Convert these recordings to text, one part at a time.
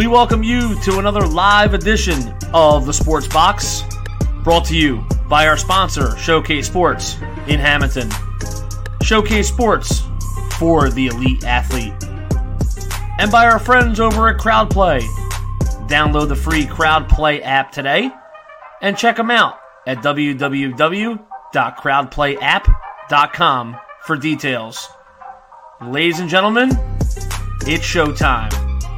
We welcome you to another live edition of the Sports Box, brought to you by our sponsor, Showcase Sports in Hamilton. Showcase Sports for the elite athlete. And by our friends over at CrowdPlay. Download the free CrowdPlay app today and check them out at www.crowdplayapp.com for details. Ladies and gentlemen, it's showtime.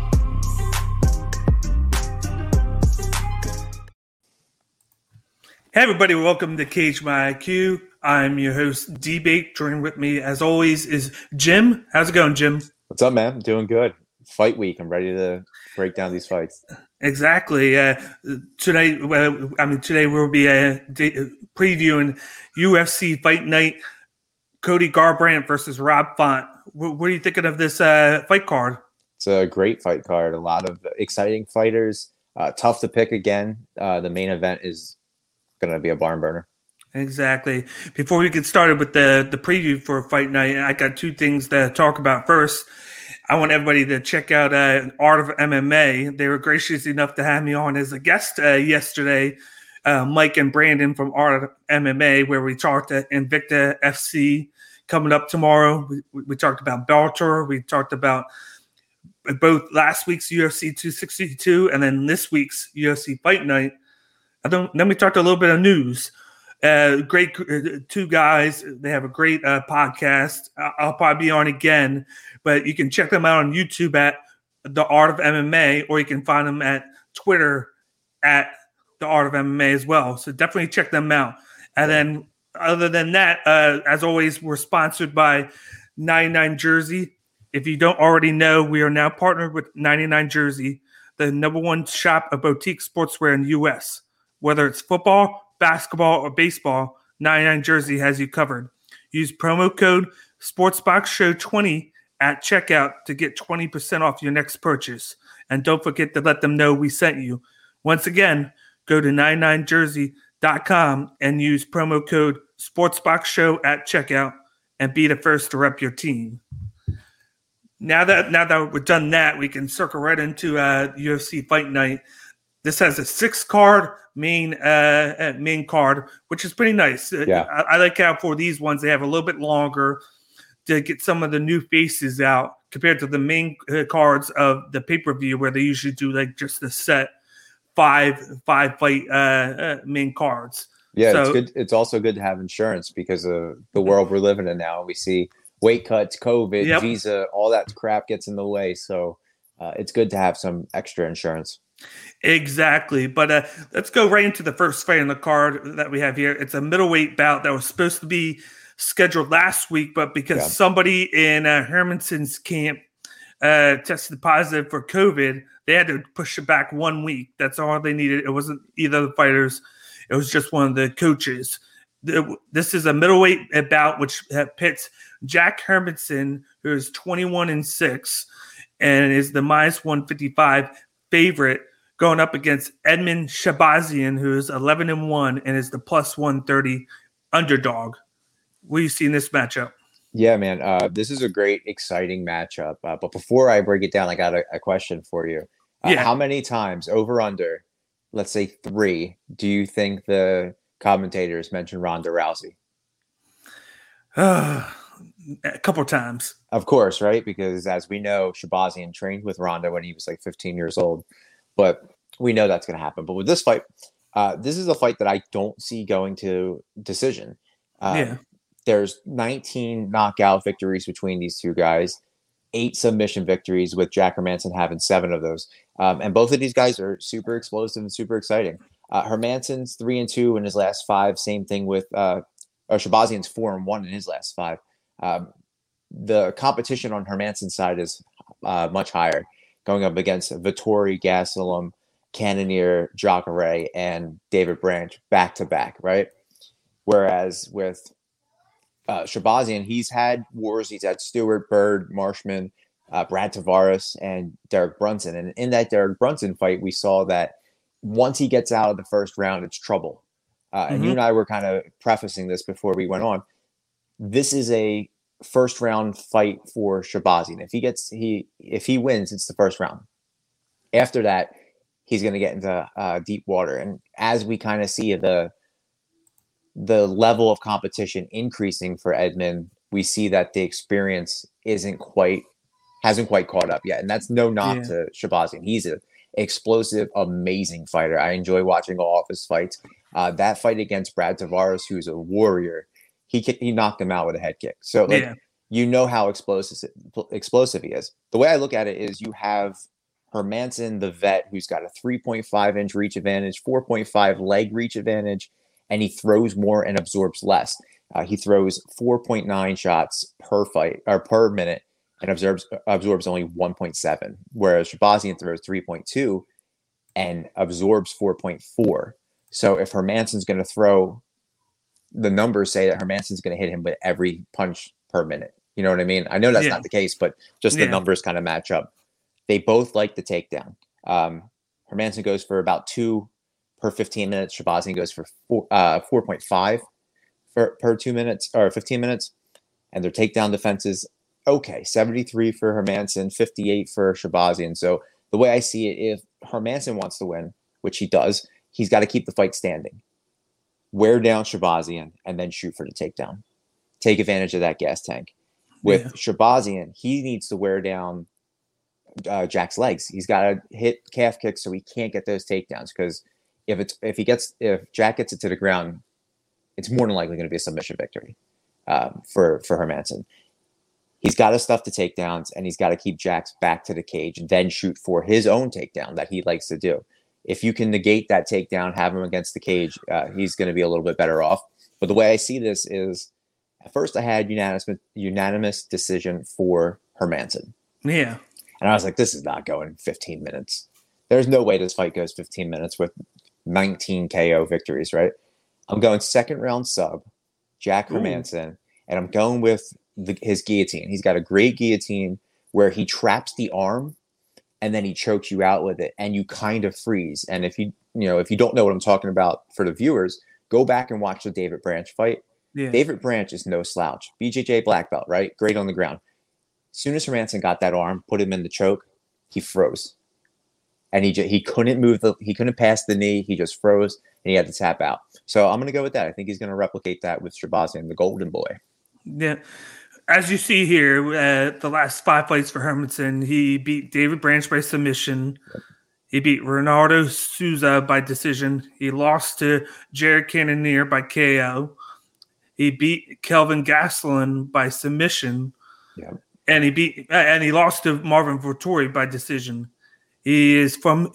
Hey everybody, welcome to Cage My IQ. I'm your host, D-Bake. Joining with me, as always, is Jim. How's it going, Jim? What's up, man? I'm doing good. Fight week. I'm ready to break down these fights. Exactly. Today we'll be previewing UFC Fight Night, Cody Garbrandt versus Rob Font. What are you thinking of this fight card? It's a great fight card. A lot of exciting fighters. Tough to pick again. The main event is going to be a barn burner. Exactly. Before we get started with the preview for Fight Night, I got two things to talk about. First, I want everybody to check out Art of MMA. They were gracious enough to have me on as a guest yesterday, Mike and Brandon from Art of MMA, where we talked at Invicta FC coming up tomorrow. We talked about Bellator. We talked about both last week's UFC 262 and then this week's UFC Fight Night. Then we talked a little bit of news. Great two guys. They have a great podcast. I'll probably be on again, but you can check them out on YouTube at The Art of MMA, or you can find them at Twitter at The Art of MMA as well. So definitely check them out. And then other than that, as always, we're sponsored by 99 Jersey. If you don't already know, we are now partnered with 99 Jersey, the number one shop of boutique sportswear in the U.S. Whether it's football, basketball, or baseball, 99 Jersey has you covered. Use promo code SportsBoxShow20 at checkout to get 20% off your next purchase. And don't forget to let them know we sent you. Once again, go to 99jersey.com and use promo code SportsBoxShow at checkout and be the first to rep your team. Now that we've done that, we can circle right into UFC Fight Night. This has a 6-card main card, which is pretty nice. Yeah. I like how for these ones they have a little bit longer to get some of the new faces out compared to the main cards of the pay-per-view, where they usually do like just the set five fight main cards. Yeah, so, it's good. It's also good to have insurance because of the world we're living in now. We see weight cuts, COVID, visa, all that crap gets in the way. So it's good to have some extra insurance. Exactly. But let's go right into the first fight on the card that we have here. It's a middleweight bout that was supposed to be scheduled last week, but because somebody in Hermansson's camp tested positive for COVID, they had to push it back 1 week. That's all they needed. It wasn't either of the fighters. It was just one of the coaches. This is a middleweight bout which pits Jack Hermansson, who is 21-6 and is the minus 155 favorite, going up against Edmen Shahbazyan, who is 11-1 and is the plus 130 underdog. What do you see in this matchup? Yeah, man, this is a great, exciting matchup. But before I break it down, I got a question for you. How many times, over under, let's say 3, do you think the commentators mentioned Ronda Rousey? A couple times. Of course, right? Because as we know, Shahbazyan trained with Ronda when he was like 15 years old. But we know that's going to happen. But with this fight, this is a fight that I don't see going to decision. There's 19 knockout victories between these two guys, 8 submission victories, with Jack Hermansson having 7 of those. And both of these guys are super explosive and super exciting. Hermansson's 3-2 in his last 5. Same thing with Shahbazyan's 4-1 in his last 5. The competition on Hermansson's side is much higher, going up against Vettori, Gastelum, Cannonier, Jacare, and David Branch back-to-back, right? Whereas with Shahbazyan, he's had wars. He's had Stewart, Bird, Marshman, Brad Tavares, and Derek Brunson. And in that Derek Brunson fight, we saw that once he gets out of the first round, it's trouble. And you and I were kind of prefacing this before we went on. This is a first-round fight for Shahbazyan. If he wins, it's the first round. After that, he's going to get into deep water. And as we kind of see the level of competition increasing for Edmund, we see that the experience hasn't quite caught up yet. And that's no knock to Shahbazyan. He's an explosive, amazing fighter. I enjoy watching all of his fights. That fight against Brad Tavares, who's a warrior, he knocked him out with a head kick. So you know how explosive he is. The way I look at it is you have Hermansson, the vet, who's got a 3.5 inch reach advantage, 4.5 leg reach advantage, and he throws more and absorbs less. He throws 4.9 shots per fight or per minute and absorbs only 1.7, whereas Shahbazyan throws 3.2 and absorbs 4.4. So if Hermansson's going to throw, the numbers say that Hermansson's going to hit him with every punch per minute. You know what I mean? I know that's not the case, but just the numbers kind of match up. They both like the takedown. Hermansson goes for about 2 per 15 minutes. Shahbazyan goes for 4.5 per 2 minutes or 15 minutes. And their takedown defenses, 73 for Hermansson, 58 for Shahbazyan. So the way I see it, if Hermansson wants to win, which he does, he's got to keep the fight standing, wear down Shahbazyan, and then shoot for the takedown. Take advantage of that gas tank. With Shahbazyan, he needs to wear down Jack's legs. He's got to hit calf kicks so he can't get those takedowns, because if Jack gets it to the ground, it's more than likely going to be a submission victory for Hermansson. He's got to stuff the takedowns, and he's got to keep Jack's back to the cage, then shoot for his own takedown that he likes to do. If you can negate that takedown, have him against the cage, he's going to be a little bit better off. But the way I see this is, at first I had unanimous decision for Hermansson. Yeah. And I was like, this is not going 15 minutes. There's no way this fight goes 15 minutes with 19 KO victories, right? I'm going second round sub, Jack Hermansson, and I'm going with his guillotine. He's got a great guillotine where he traps the arm and then he chokes you out with it, and you kind of freeze. And if you don't know what I'm talking about for the viewers, go back and watch the David Branch fight. Yeah. David Branch is no slouch. BJJ black belt, right? Great on the ground. As soon as Hermansson got that arm, put him in the choke, he froze. And he couldn't pass the knee. He just froze, and he had to tap out. So I'm going to go with that. I think he's going to replicate that with Shahbazyan, the golden boy. Yeah. As you see here, the last 5 fights for Hermansson, he beat David Branch by submission. He beat Ronaldo Souza by decision. He lost to Jared Cannonier by KO. He beat Kelvin Gastelum by submission. Yeah. And he lost to Marvin Vettori by decision. He's from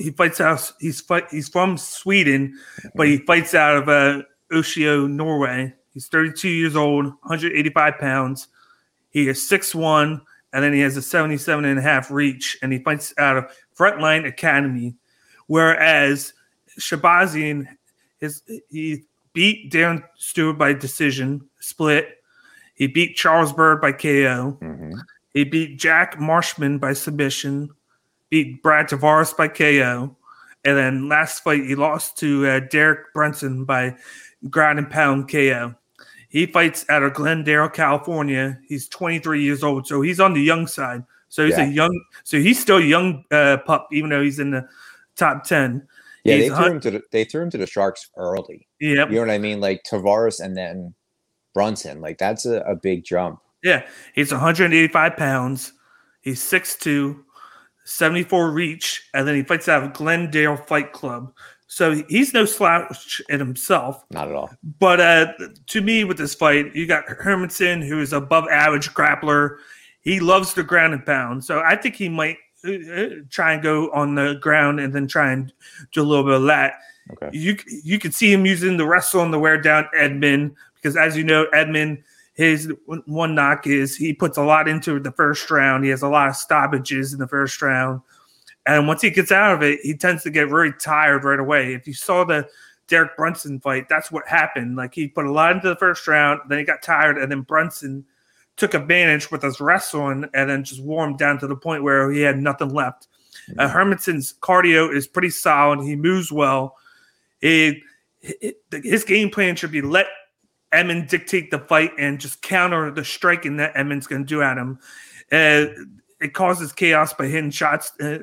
Sweden, but he fights out of Oslo, Norway. He's 32 years old, 185 pounds. He is 6'1", and then he has a 77.5 reach, and he fights out of Frontline Academy. Whereas Shahbazyan, he beat Darren Stewart by decision, split. He beat Charles Bird by KO. Mm-hmm. He beat Jack Marshman by submission, beat Brad Tavares by KO. And then last fight, he lost to Derek Brunson by ground and pound KO. He fights out of Glendale, California. He's 23 years old, so he's on the young side. So he's he's still a young pup, even though he's in the top 10. Yeah, they threw him to the Sharks early. Yeah, you know what I mean? Like Tavares and then Brunson. Like that's a big jump. Yeah, he's 185 pounds. He's 6'2", 74 reach, and then he fights out of Glendale Fight Club. So he's no slouch in himself. Not at all. But to me, with this fight, you got Hermansson, who is above average grappler. He loves the ground and pound. So I think he might try and go on the ground and then try and do a little bit of that. Okay. You can see him using the wrestle and the wear down Edmund, because as you know, Edmund, his one knock is he puts a lot into the first round. He has a lot of stoppages in the first round. And once he gets out of it, he tends to get very tired right away. If you saw the Derek Brunson fight, that's what happened. Like he put a lot into the first round, then he got tired, and then Brunson took advantage with his wrestling and then just wore him down to the point where he had nothing left. Hermansson's cardio is pretty solid. He moves well. His game plan should be let Edmund dictate the fight and just counter the striking that Edmund's going to do at him. It causes chaos by hitting shots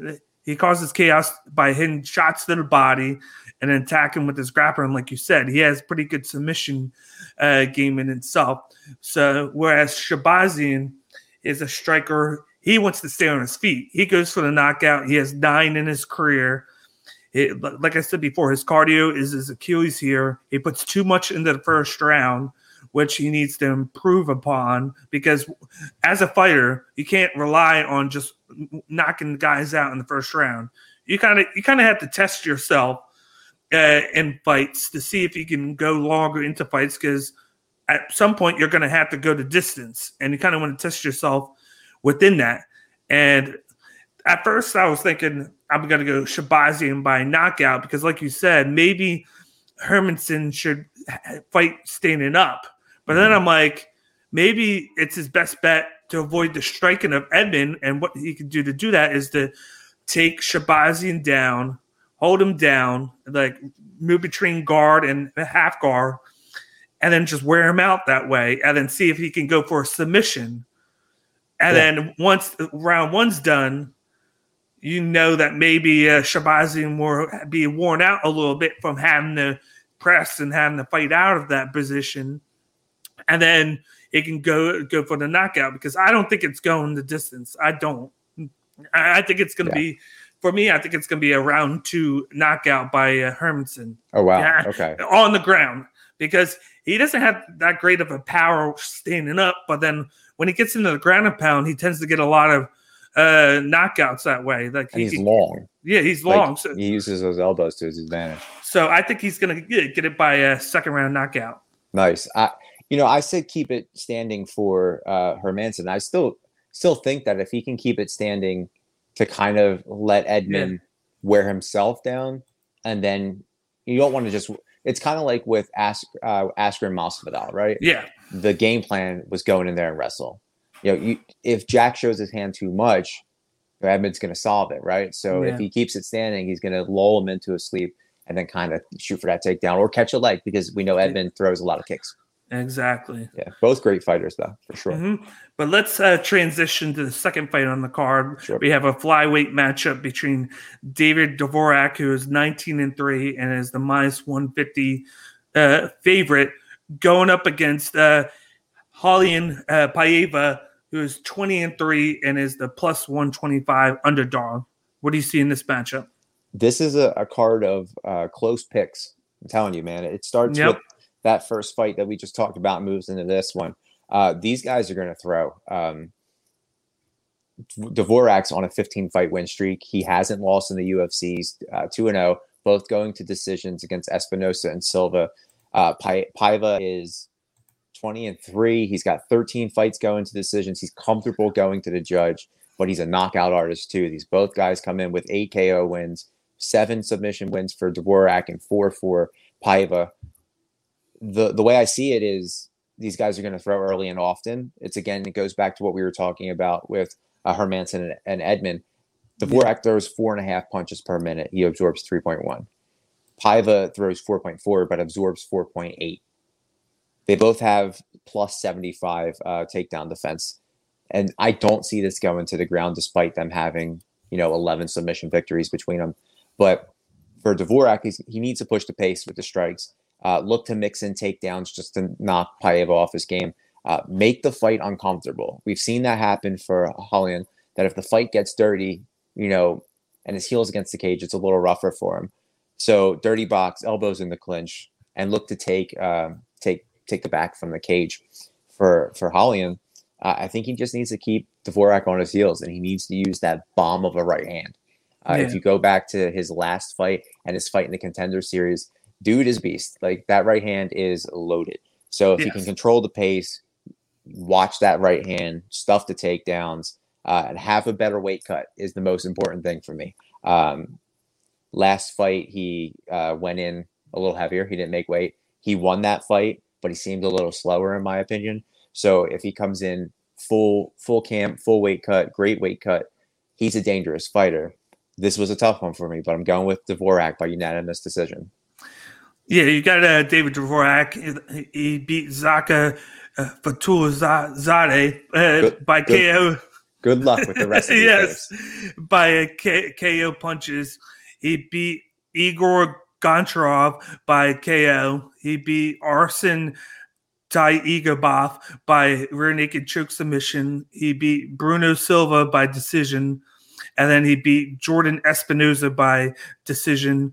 He causes chaos by hitting shots to the body and then attacking with his grappler. And like you said, he has pretty good submission game in itself. So whereas Shahbazyan is a striker, he wants to stay on his feet. He goes for the knockout. He has 9 in his career. Like I said before, his cardio is his Achilles here. He puts too much into the first round, which he needs to improve upon, because as a fighter, you can't rely on just knocking guys out in the first round. You kind of have to test yourself in fights to see if you can go longer into fights, because at some point you're going to have to go the distance, and you kind of want to test yourself within that. And at first I was thinking I'm going to go Shahbazyan by knockout, because like you said, maybe Hermansson should fight standing up. But then I'm like, maybe it's his best bet to avoid the striking of Edmund, and what he can do to do that is to take Shahbazyan down, hold him down, like move between guard and half guard, and then just wear him out that way, and then see if he can go for a submission. And then once round 1's done, you know that maybe Shahbazyan will be worn out a little bit from having to press and having to fight out of that position. And then it can go for the knockout, because I don't think it's going the distance. I don't. I think it's going to be, for me, I think it's going to be a round 2 knockout by Hermansson. Oh, wow. Okay. On the ground, because he doesn't have that great of a power standing up. But then when he gets into the ground and pound, he tends to get a lot of knockouts that way. Like he's long. Yeah, he's long. Like, so he uses those elbows to his advantage. So I think he's going to get it by a second round knockout. Nice. I said keep it standing for Hermansson. I still think that if he can keep it standing to kind of let Edmund wear himself down, and then you don't want to just. It's kind of like with Askren Masvidal, right? Yeah. The game plan was going in there and wrestle. If Jack shows his hand too much, Edmund's going to solve it, right? So if he keeps it standing, he's going to lull him into a sleep and then kind of shoot for that takedown or catch a leg, because we know Edmund throws a lot of kicks. Exactly. Yeah, both great fighters, though, for sure. Mm-hmm. But let's transition to the second fight on the card. Sure. We have a flyweight matchup between David Dvorak, who is 19-3 and is the minus 150 favorite, going up against Raulian Paiva, who is 20-3 and is the plus 125 underdog. What do you see in this matchup? This is a card of close picks. I'm telling you, man. It starts with that first fight that we just talked about, moves into this one. These guys are going to throw. Dvorak's on a 15-fight win streak. He hasn't lost in the UFC's 2-0, both going to decisions against Espinosa and Silva. Paiva is 20-3. He's got 13 fights going to decisions. He's comfortable going to the judge, but he's a knockout artist too. These both guys come in with 8 KO wins, 7 submission wins for Dvorak and 4 for Paiva. The way I see it is these guys are going to throw early and often. It goes back to what we were talking about with Hermansson and Edmund. Dvorak throws 4.5 punches per minute. He absorbs 3.1. Paiva throws 4.4, but absorbs 4.8. They both have plus 75 takedown defense. And I don't see this going to the ground despite them having, 11 submission victories between them. But for Dvorak, he needs to push the pace with the strikes. Look to mix in takedowns just to knock Paiva off his game. Make the fight uncomfortable. We've seen that happen for Raulian, that if the fight gets dirty, and his heel's against the cage, it's a little rougher for him. So dirty box, elbows in the clinch, and look to take the back from the cage for Raulian. I think he just needs to keep Dvorak on his heels, and he needs to use that bomb of a right hand. If you go back to his last fight and his fight in the Contender Series, dude is beast. Like, that right hand is loaded. So if you can control the pace, watch that right hand, stuff the takedowns, and have a better weight cut is the most important thing for me. Last fight, he went in a little heavier. He didn't make weight. He won that fight, but he seemed a little slower in my opinion. So if he comes in full camp, full weight cut, great weight cut, he's a dangerous fighter. This was a tough one for me, but I'm going with Dvorak by unanimous decision. Yeah, you got David Dvorak. He beat Zaka Fatulzadeh by KO. Good luck with the rest of these yes, names. by a KO punches. He beat Igor Goncharov by KO. He beat Arsen Taigabov by rear naked choke submission. He beat Bruno Silva by decision. And then he beat Jordan Espinoza by decision.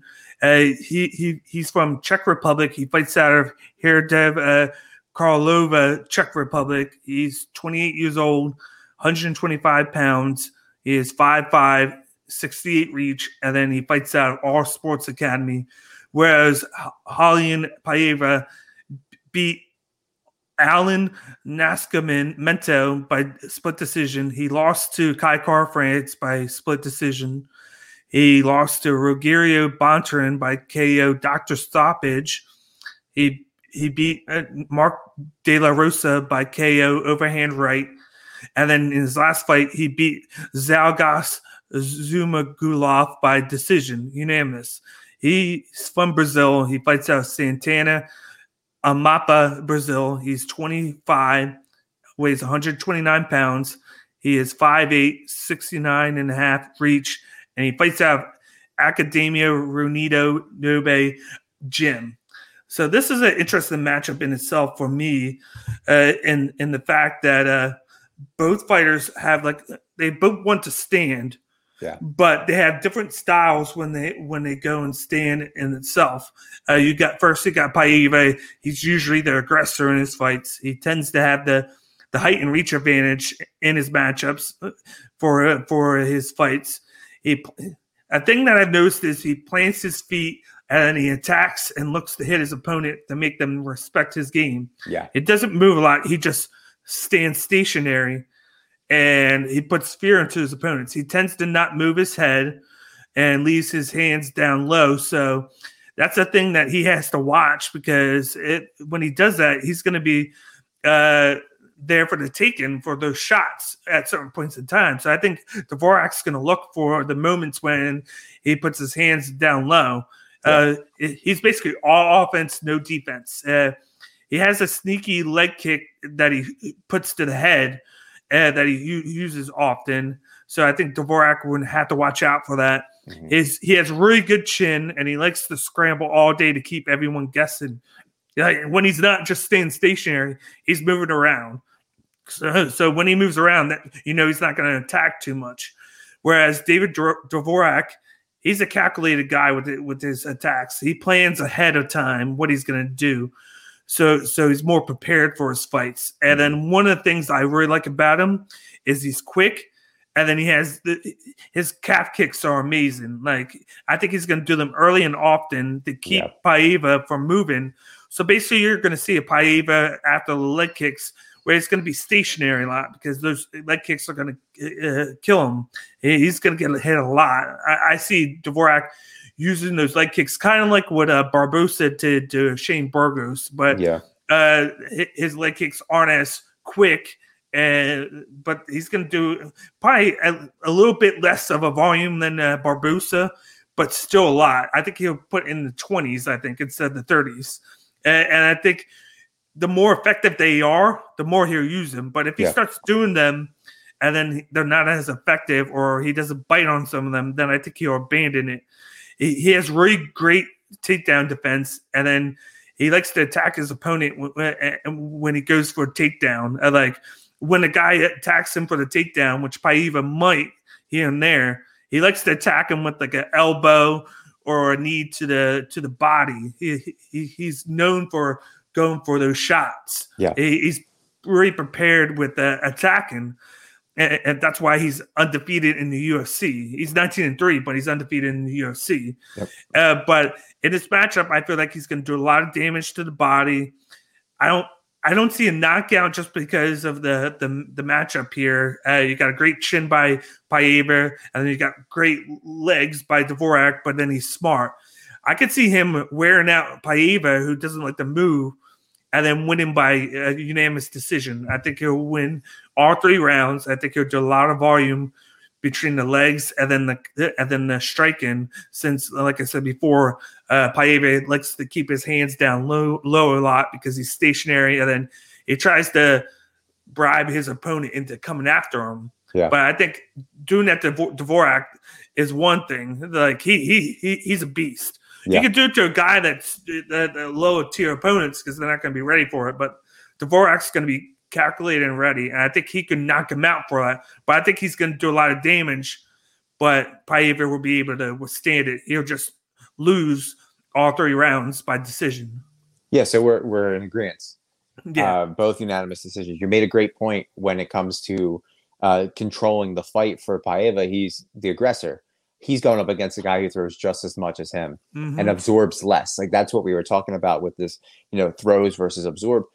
He's from Czech Republic. He fights out of Hradev Karlova, Czech Republic. He's 28 years old, 125 pounds. He is 5'5", 68 reach, and then he fights out of All Sports Academy. Whereas Julian Paiva beat Alan Nascimento by split decision. He lost to Kai Car-France by split decision. He lost to Rogerio Bontarin by KO doctor stoppage. He beat Mark De La Rosa by KO overhand right. And then in his last fight, he beat Zhalgas Zumagulov by decision, unanimous. He's from Brazil. He fights out of Santana Amapa, Brazil. He's 25, weighs 129 pounds. He is 5'8", 69 and a half reach, and he fights out of Academia Reunido Nobe Gym. So this is an interesting matchup in itself for me, in the fact that both fighters have they both want to stand. Yeah. But they have different styles when they go and stand in itself. You got Paiva. He's usually the aggressor in his fights. He tends to have the height and reach advantage in his matchups for his fights. A thing that I've noticed is he plants his feet and he attacks and looks to hit his opponent to make them respect his game. Yeah. It doesn't move a lot. He just stands stationary. And he puts fear into his opponents. He tends to not move his head and leaves his hands down low. So that's a thing that he has to watch, because when he does that, he's going to be there for the taking for those shots at certain points in time. So I think Dvorak's going to look for the moments when he puts his hands down low. Yeah. He's basically all offense, no defense. He has a sneaky leg kick that he puts to the head that he uses often. So I think Dvorak would have to watch out for that. Mm-hmm. He has really good chin, and he likes to scramble all day to keep everyone guessing. When he's not just staying stationary, he's moving around. So when he moves around, he's not going to attack too much. Whereas David Dvorak, he's a calculated guy with his attacks. He plans ahead of time what he's going to do. So he's more prepared for his fights. And then one of the things I really like about him is he's quick, and then he has his calf kicks are amazing. I think he's going to do them early and often to keep Paiva from moving. So basically, you're going to see a Paiva after the leg kicks where it's going to be stationary a lot, because those leg kicks are going to kill him. He's going to get hit a lot. I see Dvorak using those leg kicks, kind of like what Barbosa did to Shane Burgos, but his leg kicks aren't as quick, but he's going to do probably a little bit less of a volume than Barbosa, but still a lot. I think he'll put in the 20s, I think, instead of the 30s. And I think the more effective they are, the more he'll use them. But if he starts doing them and then they're not as effective, or he doesn't bite on some of them, then I think he'll abandon it. He has really great takedown defense, and then he likes to attack his opponent when he goes for a takedown. When a guy attacks him for the takedown, which Paiva might here and there, he likes to attack him with an elbow or a knee to the body. He's known for going for those shots. Yeah, he's really prepared with attacking. And that's why he's undefeated in the UFC. He's 19-3, but he's undefeated in the UFC. Yep. But in this matchup, I feel like he's going to do a lot of damage to the body. I don't see a knockout just because of the matchup here. You got a great chin by Paiva, and then you got great legs by Dvorak, but then he's smart. I could see him wearing out Paiva, who doesn't like to move, and then winning by a unanimous decision. I think he'll win all 3 rounds. I think he'll do a lot of volume between the legs and then the striking. Since, like I said before, Paiva likes to keep his hands down low a lot because he's stationary, and then he tries to bribe his opponent into coming after him. Yeah. But I think doing that to Dvorak is one thing. Like he's a beast. Yeah. You can do it to a guy that's low tier opponents because they're not going to be ready for it. But Dvorak's going to be calculated and ready, and I think he can knock him out for that. But I think he's going to do a lot of damage. But Paiva will be able to withstand it. He'll just lose all 3 rounds by decision. Yeah, so we're in agreement. Yeah. Both unanimous decisions. You made a great point when it comes to controlling the fight for Paiva. He's the aggressor. He's going up against a guy who throws just as much as him and absorbs less. Like that's what we were talking about with this, throws versus absorb.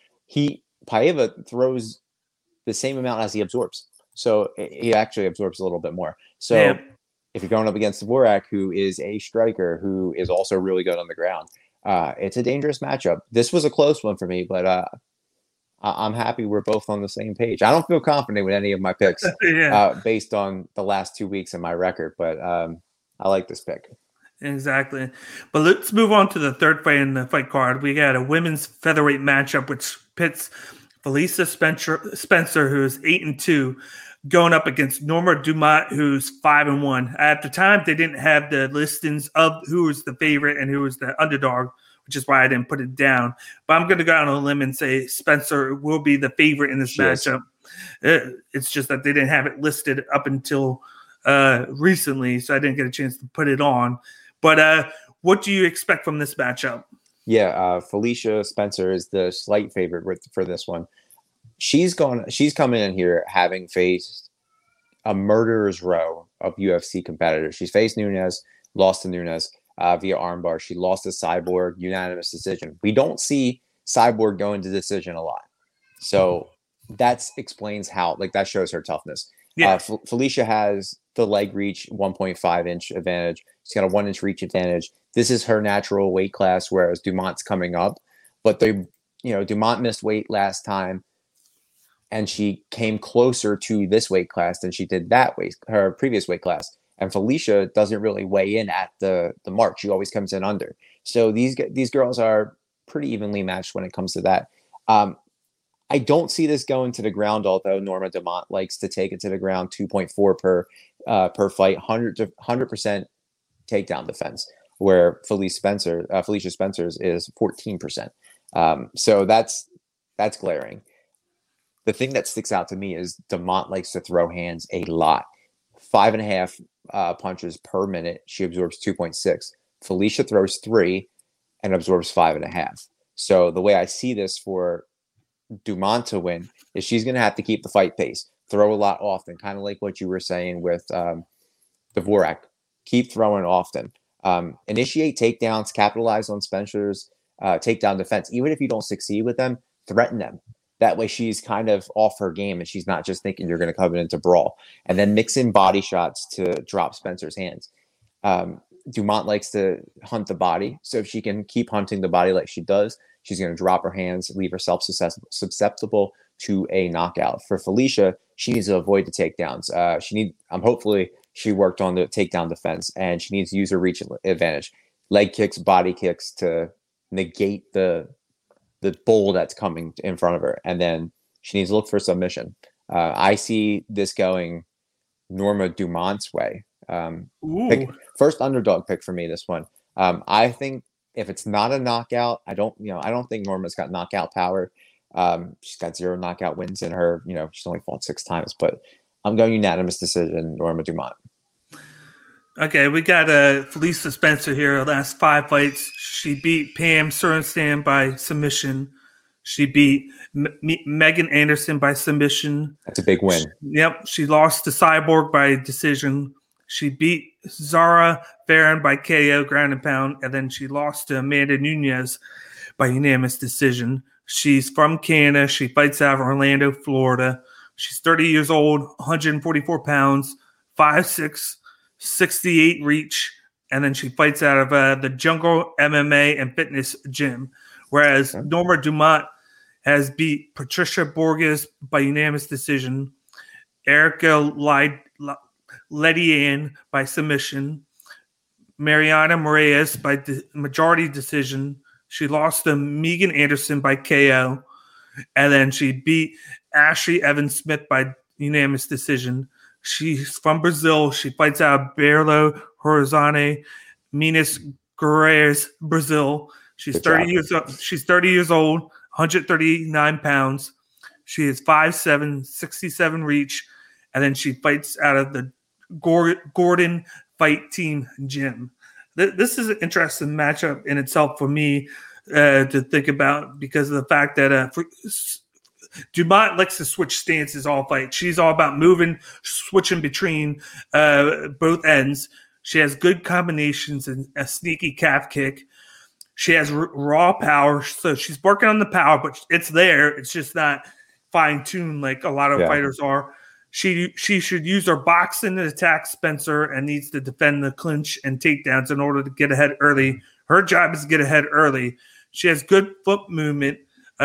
Paiva throws the same amount as he absorbs. So he actually absorbs a little bit more. So if you're going up against Dvorak, who is a striker, who is also really good on the ground, it's a dangerous matchup. This was a close one for me, but I'm happy we're both on the same page. I don't feel confident with any of my picks based on the last 2 weeks in my record, but I like this pick. Exactly. But let's move on to the third fight in the fight card. We got a women's featherweight matchup, which pits Felicia Spencer, who's 8-2, going up against Norma Dumont, who's 5-1. At the time, they didn't have the listings of who was the favorite and who was the underdog, which is why I didn't put it down. But I'm going to go out on a limb and say Spencer will be the favorite in this matchup. It's just that they didn't have it listed up until recently, so I didn't get a chance to put it on. But what do you expect from this matchup? Yeah, Felicia Spencer is the slight favorite for this one. She's coming in here having faced a murderer's row of UFC competitors. She's faced Nunes, lost to Nunes via armbar. She lost to Cyborg, unanimous decision. We don't see Cyborg go into decision a lot. So that explains how, that shows her toughness. Yeah. Felicia has the leg reach 1.5 inch advantage. She's got a 1 inch reach advantage. This is her natural weight class, whereas Dumont's coming up. But Dumont missed weight last time, and she came closer to this weight class than she did her previous weight class. And Felicia doesn't really weigh in at the mark. She always comes in under. So these girls are pretty evenly matched when it comes to that. I don't see this going to the ground, although Norma Dumont likes to take it to the ground, 2.4 per fight, 100% takedown defense, where Felicia Spencer's is 14%. So that's glaring. The thing that sticks out to me is Dumont likes to throw hands a lot. 5.5 punches per minute. She absorbs 2.6. Felicia throws 3 and absorbs 5.5. So the way I see this for Dumont to win is she's going to have to keep the fight pace, throw a lot often, kind of like what you were saying with Dvorak. Keep throwing often. Initiate takedowns, capitalize on Spencer's takedown defense. Even if you don't succeed with them, threaten them. That way she's kind of off her game and she's not just thinking you're going to come in to brawl. And then mix in body shots to drop Spencer's hands. Dumont likes to hunt the body. So if she can keep hunting the body like she does, she's going to drop her hands, leave herself susceptible to a knockout. For Felicia, she needs to avoid the takedowns. Hopefully she worked on the takedown defense, and she needs to use her reach advantage. Leg kicks, body kicks to negate the bull that's coming in front of her. And then she needs to look for submission. I see this going Norma Dumont's way. First underdog pick for me, this one. I think if it's not a knockout, I don't think Norma's got knockout power. She's got 0 knockout wins in her. She's only fought 6 times, but I'm going unanimous decision, Norma Dumont. Okay, we got Felicia Spencer here. Last 5 fights, she beat Pam Sorenstam by submission. She beat Megan Anderson by submission. That's a big win. Yep, she lost to Cyborg by decision. She beat Zara Farron by KO, ground and pound, and then she lost to Amanda Nunes by unanimous decision. She's from Canada. She fights out of Orlando, Florida. She's 30 years old, 144 pounds, 5'6", 68 reach, and then she fights out of the Jungle MMA and Fitness Gym. Whereas Norma Dumont has beat Patricia Borges by unanimous decision, Erica Ledian by submission, Mariana Moraes by majority decision. She lost to Megan Anderson by KO, and then she beat Ashley Evans Smith by unanimous decision. She's from Brazil. She fights out of Belo Horizonte, Minas Gerais, Brazil. She's 30 years old. She's 30 years old, 139 pounds. She is 5'7", 67 reach, and then she fights out of the Gordon Fight Team Gym. This is an interesting matchup in itself for me to think about because of the fact that Dumont likes to switch stances all fight. She's all about moving, switching between both ends. She has good combinations and a sneaky calf kick. She has raw power, so she's working on the power, but it's there. It's just not fine-tuned like a lot of fighters are. She should use her boxing to attack Spencer and needs to defend the clinch and takedowns in order to get ahead early. Her job is to get ahead early. She has good foot movement.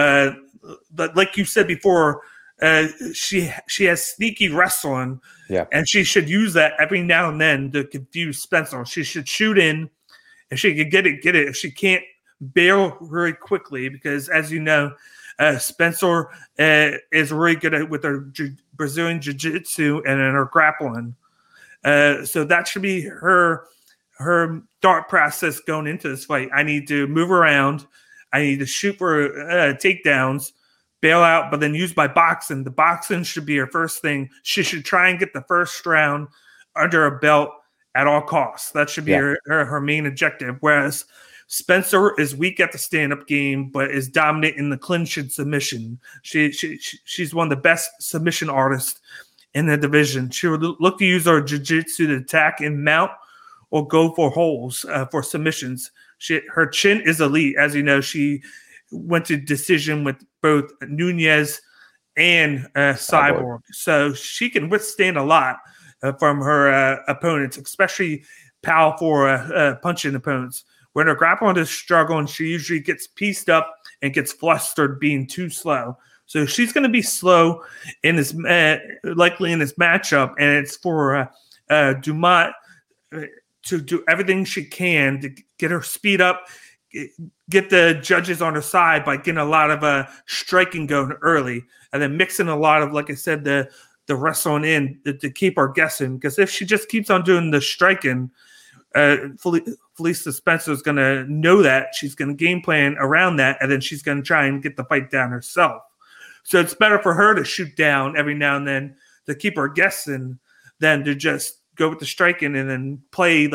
But like you said before, she has sneaky wrestling, and she should use that every now and then to confuse Spencer. She should shoot in. If she can get it. If she can't, bail very quickly because, as you know, Spencer is really good with her Brazilian jiu-jitsu and her grappling. So that should be her thought process going into this fight. I need to move around. I need to shoot for takedowns, bail out, but then use my boxing. The boxing should be her first thing. She should try and get the first round under her belt at all costs. That should be her main objective. Whereas Spencer is weak at the stand-up game, but is dominant in the clinch and submission. She's one of the best submission artists in the division. She would look to use her jiu-jitsu to attack and mount or go for holes for submissions. Her chin is elite. As you know, she went to decision with both Nunes and Cyborg. So she can withstand a lot from her opponents, especially powerful punching opponents. When her grappling is struggling, she usually gets pieced up and gets flustered being too slow. So she's going to be slow in this, likely in this matchup, and it's for Dumont to do everything she can to get her speed up, get the judges on her side by getting a lot of striking going early, and then mixing a lot of, like I said, the wrestling in to keep her guessing. Because if she just keeps on doing the striking, Felicia Spencer is going to know that. She's going to game plan around that, and then she's going to try and get the fight down herself. So it's better for her to shoot down every now and then to keep her guessing than to just go with the striking and then play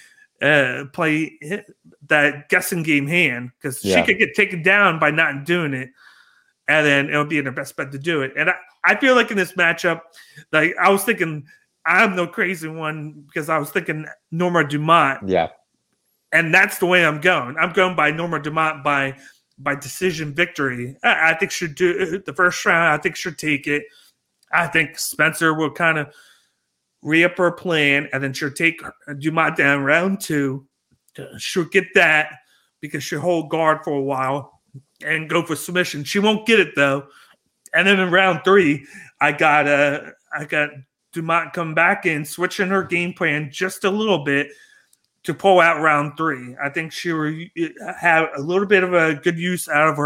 that guessing game hand, because she could get taken down by not doing it, and then it'll be in her best bet to do it. And I feel like in this matchup, like I was thinking, I'm no crazy one because I was thinking Norma Dumont. Yeah. And that's the way I'm going. I'm going by Norma Dumont by decision victory. I think she'll do the first round. I think she'll take it. I think Spencer will kind of re-up her plan, and then she'll take Dumont down round 2. She'll get that because she'll hold guard for a while and go for submission. She won't get it though. And then in round 3, I got Dumont come back in, switching her game plan just a little bit to pull out round 3. I think she will have a little bit of a good use out of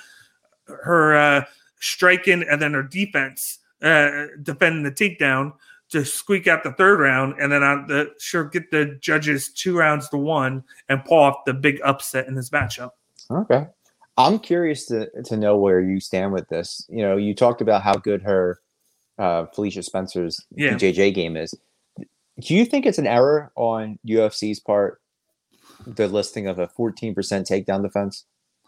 her striking and then her defense, defending the takedown to squeak out the 3rd round, and then she'll get the judges 2 rounds to 1 and pull off the big upset in this matchup. Okay. I'm curious to know where you stand with this. You know, you talked about how good her Felicia Spencer's BJJ game is. Do you think it's an error on UFC's part, the listing of a 14% takedown defense?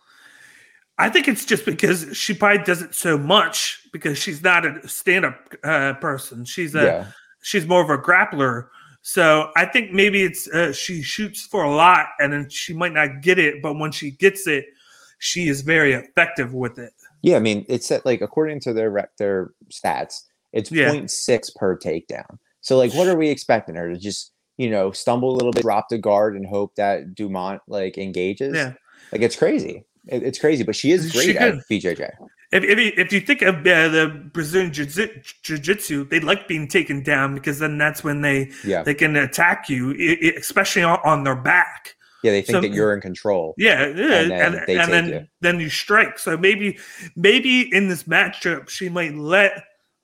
I think it's just because she probably does it so much because she's not a stand-up person. She's more of a grappler. So I think maybe it's she shoots for a lot and then she might not get it, but when she gets it, she is very effective with it. Yeah, I mean, it's like according to their stats, it's 0.6 per takedown. So like, what are we expecting her to just, stumble a little bit, drop the guard, and hope that Dumont like engages? Yeah, like it's crazy. It's crazy, but she is great at BJJ. If you think of the Brazilian jiu-jitsu, they like being taken down because then that's when they can attack you, especially on their back. Yeah, they think that you're in control. Yeah, and then you strike. So maybe in this matchup, she might let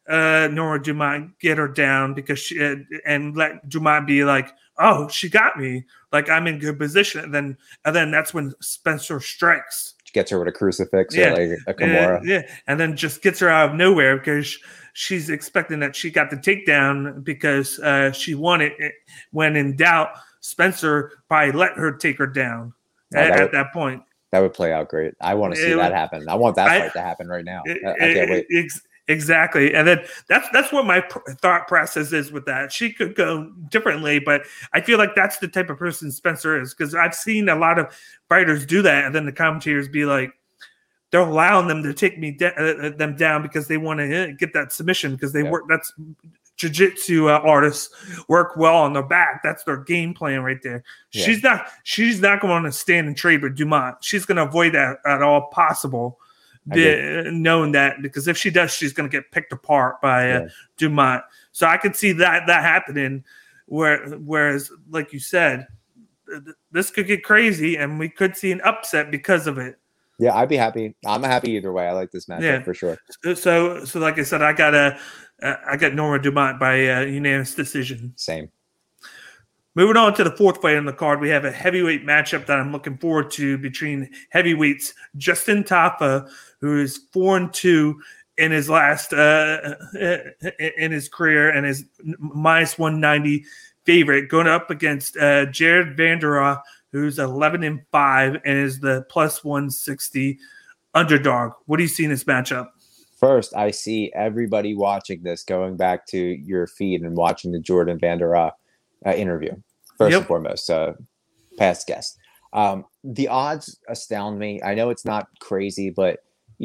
Nora Dumont get her down because she and let Dumont be like, oh, she got me, like I'm in good position, and then that's when Spencer strikes. Gets her with a crucifix or like a Kimura. And then just gets her out of nowhere because she's expecting that she got the takedown because she won it. When in doubt, Spencer probably let her take her down at that point. That would play out great. I want to see that happen. I want that fight to happen right now. I can't wait. Exactly. And then that's what my thought process is with that. She could go differently, but I feel like that's the type of person Spencer is, because I've seen a lot of fighters do that, and then the commentators be like, they're allowing them to take them down because they want to get that submission because they work. That's jiu-jitsu artists work well on their back. That's their game plan right there. Yeah. She's not going to stand and trade with Dumont. She's going to avoid that at all possible. Knowing that, because if she does, she's going to get picked apart by Dumont. So I could see that happening. Whereas, like you said, this could get crazy, and we could see an upset because of it. Yeah, I'd be happy. I'm happy either way. I like this matchup for sure. So like I said, I got Nora Dumont by unanimous decision. Same. Moving on to the fourth fight on the card, we have a heavyweight matchup that I'm looking forward to between heavyweights Justin Tafa, who is 4-2 in his last in his career and is minus 190 favorite, going up against Jared Vanderaa, who's 11-5 and is the plus 160 underdog. What do you see in this matchup? First, I see everybody watching this going back to your feed and watching the Jordan Vanderaa interview. First and foremost, past guest. The odds astound me. I know it's not crazy, but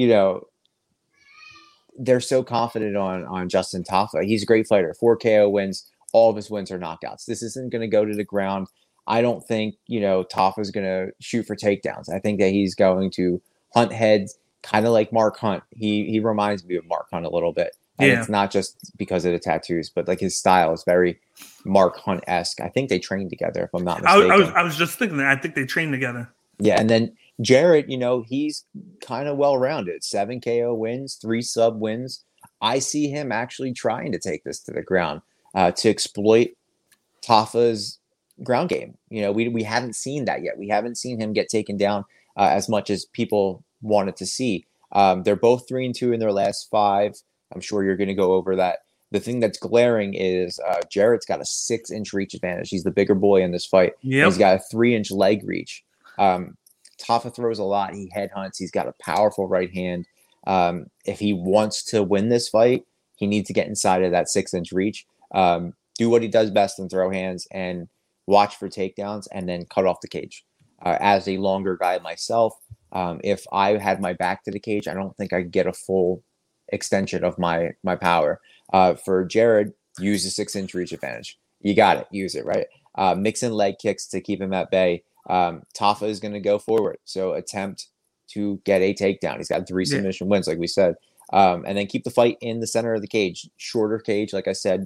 they're so confident on Justin Tafa. He's a great fighter. 4 KO wins. All of his wins are knockouts. This isn't going to go to the ground. I don't think Tafa's going to shoot for takedowns. I think that he's going to hunt heads, kind of like Mark Hunt. He reminds me of Mark Hunt a little bit. And it's not just because of the tattoos, but like his style is very Mark Hunt-esque. I think they trained together, if I'm not mistaken. I was just thinking that. I think they trained together. Yeah, and then Jared, he's kind of well-rounded. 7 KO wins, 3 sub wins. I see him actually trying to take this to the ground to exploit Tafa's ground game. We haven't seen that yet. We haven't seen him get taken down as much as people wanted to see. They're both 3-2 in their last 5. I'm sure you're going to go over that. The thing that's glaring is Jared's got a 6-inch reach advantage. He's the bigger boy in this fight. Yep. He's got a 3-inch leg reach. Tafa throws a lot. He headhunts. He's got a powerful right hand. If he wants to win this fight, he needs to get inside of that 6-inch reach. Do what he does best and throw hands and watch for takedowns and then cut off the cage. As a longer guy myself, if I had my back to the cage, I don't think I could get a full extension of my power. For Jared, use the 6-inch reach advantage. You got it. Use it, right? Mix in leg kicks to keep him at bay. Tafa is going to go forward. So attempt to get a takedown. He's got 3 submission wins, like we said. And then keep the fight in the center of the cage. Shorter cage, like I said,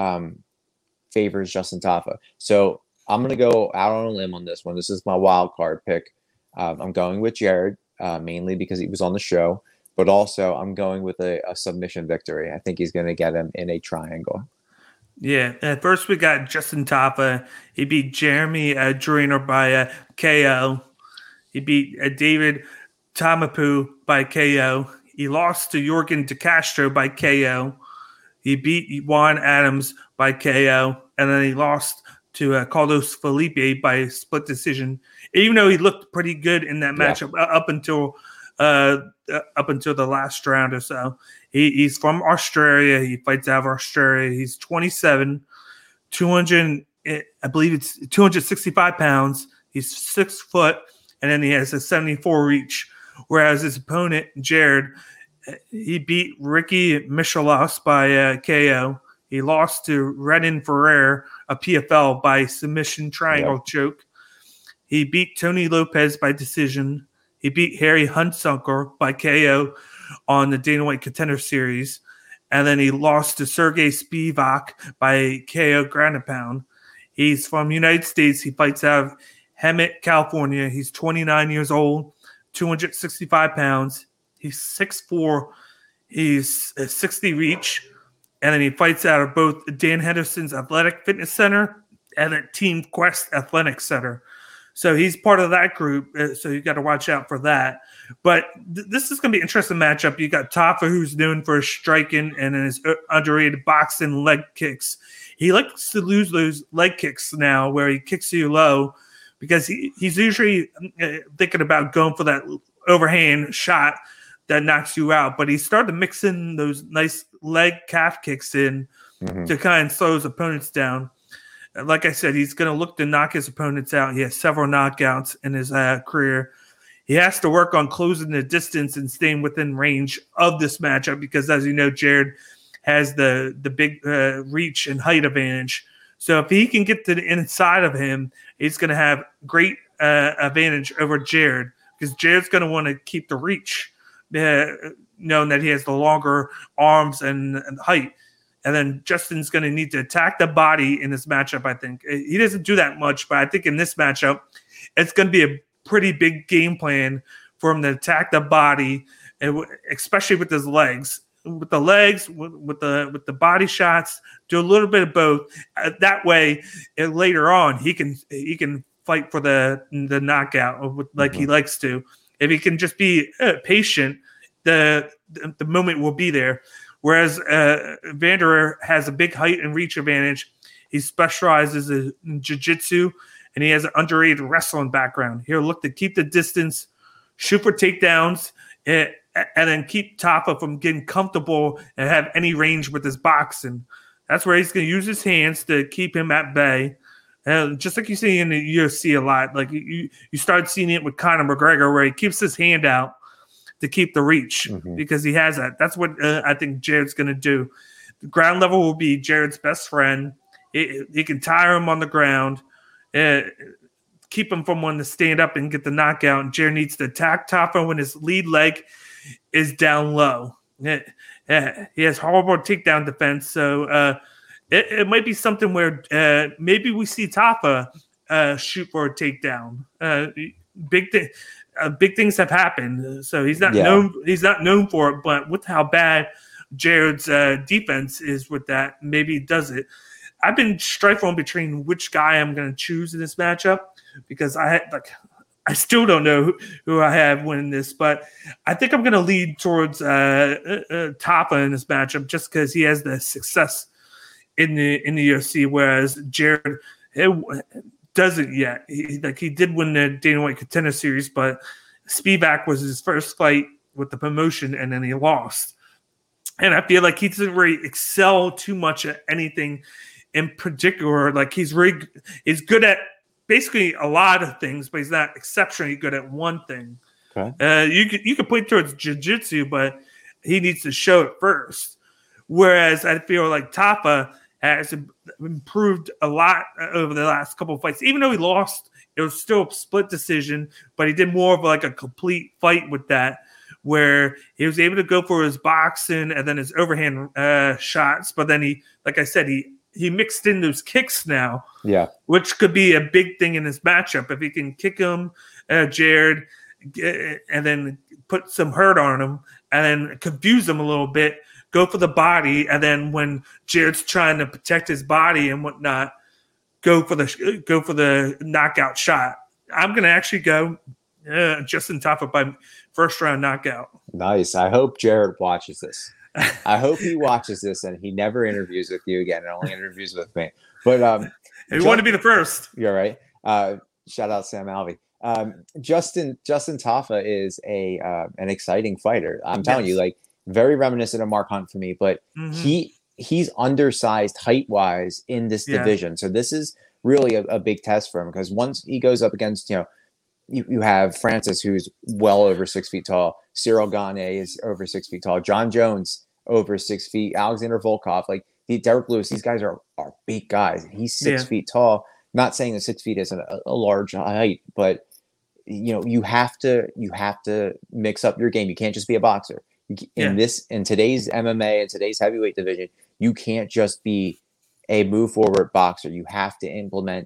favors Justin Tafa. So I'm going to go out on a limb on this one. This is my wild card pick. I'm going with Jared, mainly because he was on the show. But also, I'm going with a submission victory. I think he's going to get him in a triangle. Yeah. At first, we got Justin Tafa. He beat Jeremy Joyner by KO. He beat David Tamapu by KO. He lost to Jorgen De Castro by KO. He beat Juan Adams by KO. And then he lost to Carlos Felipe by split decision. Even though he looked pretty good in that matchup up until the last round or so. He's from Australia. He fights out of Australia. He's 27, 200. I believe it's 265 pounds. He's 6 foot, and then he has a 74 reach. Whereas his opponent Jared, he beat Ricky Michalos by KO. He lost to Renan Ferrer, a PFL, by submission triangle choke. He beat Tony Lopez by decision. He beat Harry Hunsucker by KO on the Dana White Contender Series. And then he lost to Sergey Spivak by KO ground and pound. He's from the United States. He fights out of Hemet, California. He's 29 years old, 265 pounds. He's 6'4". He's a 60 reach. And then he fights out of both Dan Henderson's Athletic Fitness Center and at Team Quest Athletic Center. So he's part of that group. So you got to watch out for that. But this is going to be an interesting matchup. You got Tafa, who's known for his striking and his underrated boxing leg kicks. He likes to lose those leg kicks now where he kicks you low because he's usually thinking about going for that overhand shot that knocks you out. But he started to mix in those nice leg calf kicks in to kind of slow his opponents down. Like I said, he's going to look to knock his opponents out. He has several knockouts in his career. He has to work on closing the distance and staying within range of this matchup because, as you know, Jared has the big reach and height advantage. So if he can get to the inside of him, he's going to have great advantage over Jared because Jared's going to want to keep the reach, knowing that he has the longer arms and height. And then Justin's going to need to attack the body in this matchup, I think. He doesn't do that much, but I think in this matchup, it's going to be a pretty big game plan for him to attack the body, especially with his legs. With the legs, with the body shots, do a little bit of both. That way, later on, he can fight for the knockout like he likes to. If he can just be patient, the moment will be there. Whereas Vanderer has a big height and reach advantage. He specializes in jiu-jitsu, and he has an underrated wrestling background. He'll look to keep the distance, shoot for takedowns, and then keep Tafa from getting comfortable and have any range with his boxing. That's where he's going to use his hands to keep him at bay. Just like you see in the UFC a lot. Like you start seeing it with Conor McGregor where he keeps his hand out to keep the reach because he has that. That's what I think Jared's going to do. The ground level will be Jared's best friend. He can tire him on the ground, keep him from wanting to stand up and get the knockout. And Jared needs to attack Tafa when his lead leg is down low. He has horrible takedown defense. So it might be something where maybe we see Tafa shoot for a takedown. Big thing. Big things have happened, so he's not known. He's not known for it, but with how bad Jared's defense is with that, maybe he does it. I've been trifling between which guy I'm going to choose in this matchup because I still don't know who I have winning this, but I think I'm going to lead towards Tafa in this matchup just because he has the success in the UFC, whereas Jared doesn't yet. He did win the Dana White Contender Series, but Spivak was his first fight with the promotion, and then he lost. And I feel like he doesn't really excel too much at anything in particular. Like he's good at basically a lot of things, but he's not exceptionally good at one thing. Okay. You could point towards jiu-jitsu, but he needs to show it first. Whereas I feel like Tafa has improved a lot over the last couple of fights. Even though he lost, it was still a split decision, but he did more of like a complete fight with that, where he was able to go for his boxing and then his overhand shots. But then like I said, he mixed in those kicks now, which could be a big thing in this matchup. If he can kick him, Jared, and then put some hurt on him and then confuse him a little bit, go for the body, and then when Jared's trying to protect his body and whatnot, go for the knockout shot. I'm going to actually go Justin Tafa by first round knockout. Nice. I hope Jared watches this. I hope he watches this and he never interviews with you again and only interviews with me. But you want to be the first. You're right. Shout out Sam Alvey. Justin Tafa is an exciting fighter. I'm telling you, like, very reminiscent of Mark Hunt for me, but he's undersized height-wise in this division. So this is really a big test for him because once he goes up against, you have Francis, who's well over 6 feet tall. Cyril Gane is over 6 feet tall. John Jones over 6 feet. Alexander Volkov, Derek Lewis, these guys are big guys. He's 6 feet tall. Not saying that 6 feet isn't a large height, but you have to mix up your game. You can't just be a boxer. In today's MMA and today's heavyweight division, you can't just be a move forward boxer. You have to implement,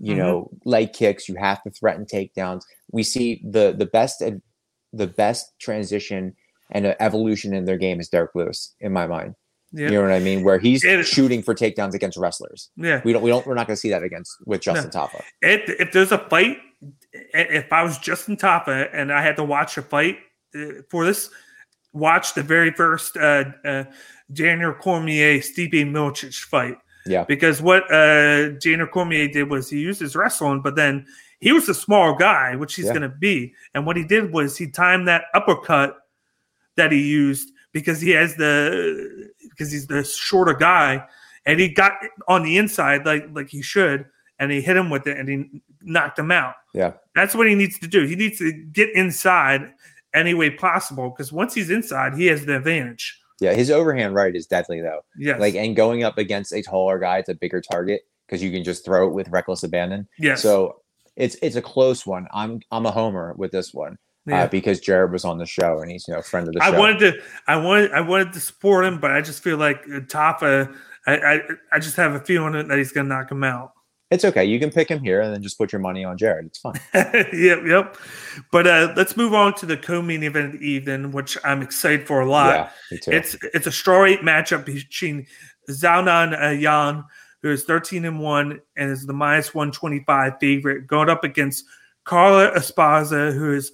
leg kicks. You have to threaten takedowns. We see the best transition and evolution in their game is Derek Lewis, in my mind. You know what I mean? Where he's And- shooting for takedowns against wrestlers. Yeah. We're not going to see that with Justin Tafa. If there's a fight, if I was Justin Tafa and I had to watch a fight for this, watch the very first Daniel Cormier Stipe Miocic fight. Yeah. Because what Daniel Cormier did was he used his wrestling, but then he was a small guy, which he's going to be. And what he did was he timed that uppercut that he used because he's the shorter guy, and he got on the inside like he should, and he hit him with it, and he knocked him out. Yeah. That's what he needs to do. He needs to get inside any way possible, because once he's inside, he has the advantage. Yeah, his overhand right is deadly though. Yes. And going up against a taller guy, it's a bigger target because you can just throw it with reckless abandon. Yes. So it's a close one. I'm a homer with this one because Jared was on the show and he's friend of the show. I wanted to support him, but I just feel like Tafa. I just have a feeling that he's going to knock him out. It's okay. You can pick him here and then just put your money on Jared. It's fine. Yep. But let's move on to the co-main event of the evening, which I'm excited for a lot. Yeah, me too. It's a strawweight matchup between Xiaonan Yan, who is 13-1 and is the -125 favorite, going up against Carla Esparza, who is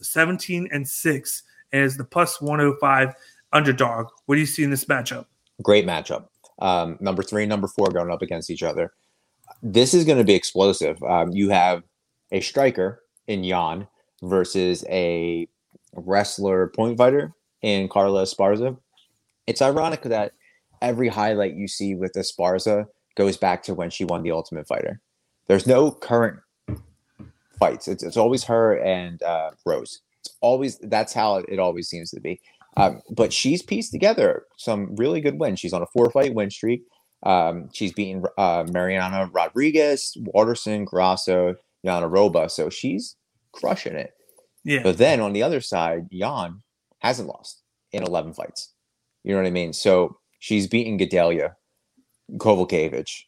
17-6 and is the +105 underdog. What do you see in this matchup? Great matchup. Number 3 and number 4 going up against each other. This is going to be explosive. You have a striker in Yan versus a wrestler point fighter in Carla Esparza. It's ironic that every highlight you see with Esparza goes back to when she won the Ultimate Fighter. There's no current fights. It's always her and Rose. That's how it always seems to be. But she's pieced together some really good wins. She's on a 4-fight win streak. She's beaten Mariana Rodriguez, Waterson, Grasso, Yana Roba. So she's crushing it. Yeah. But then on the other side, Yan hasn't lost in 11 fights. You know what I mean? So she's beaten Gedalia, Kovalkiewicz,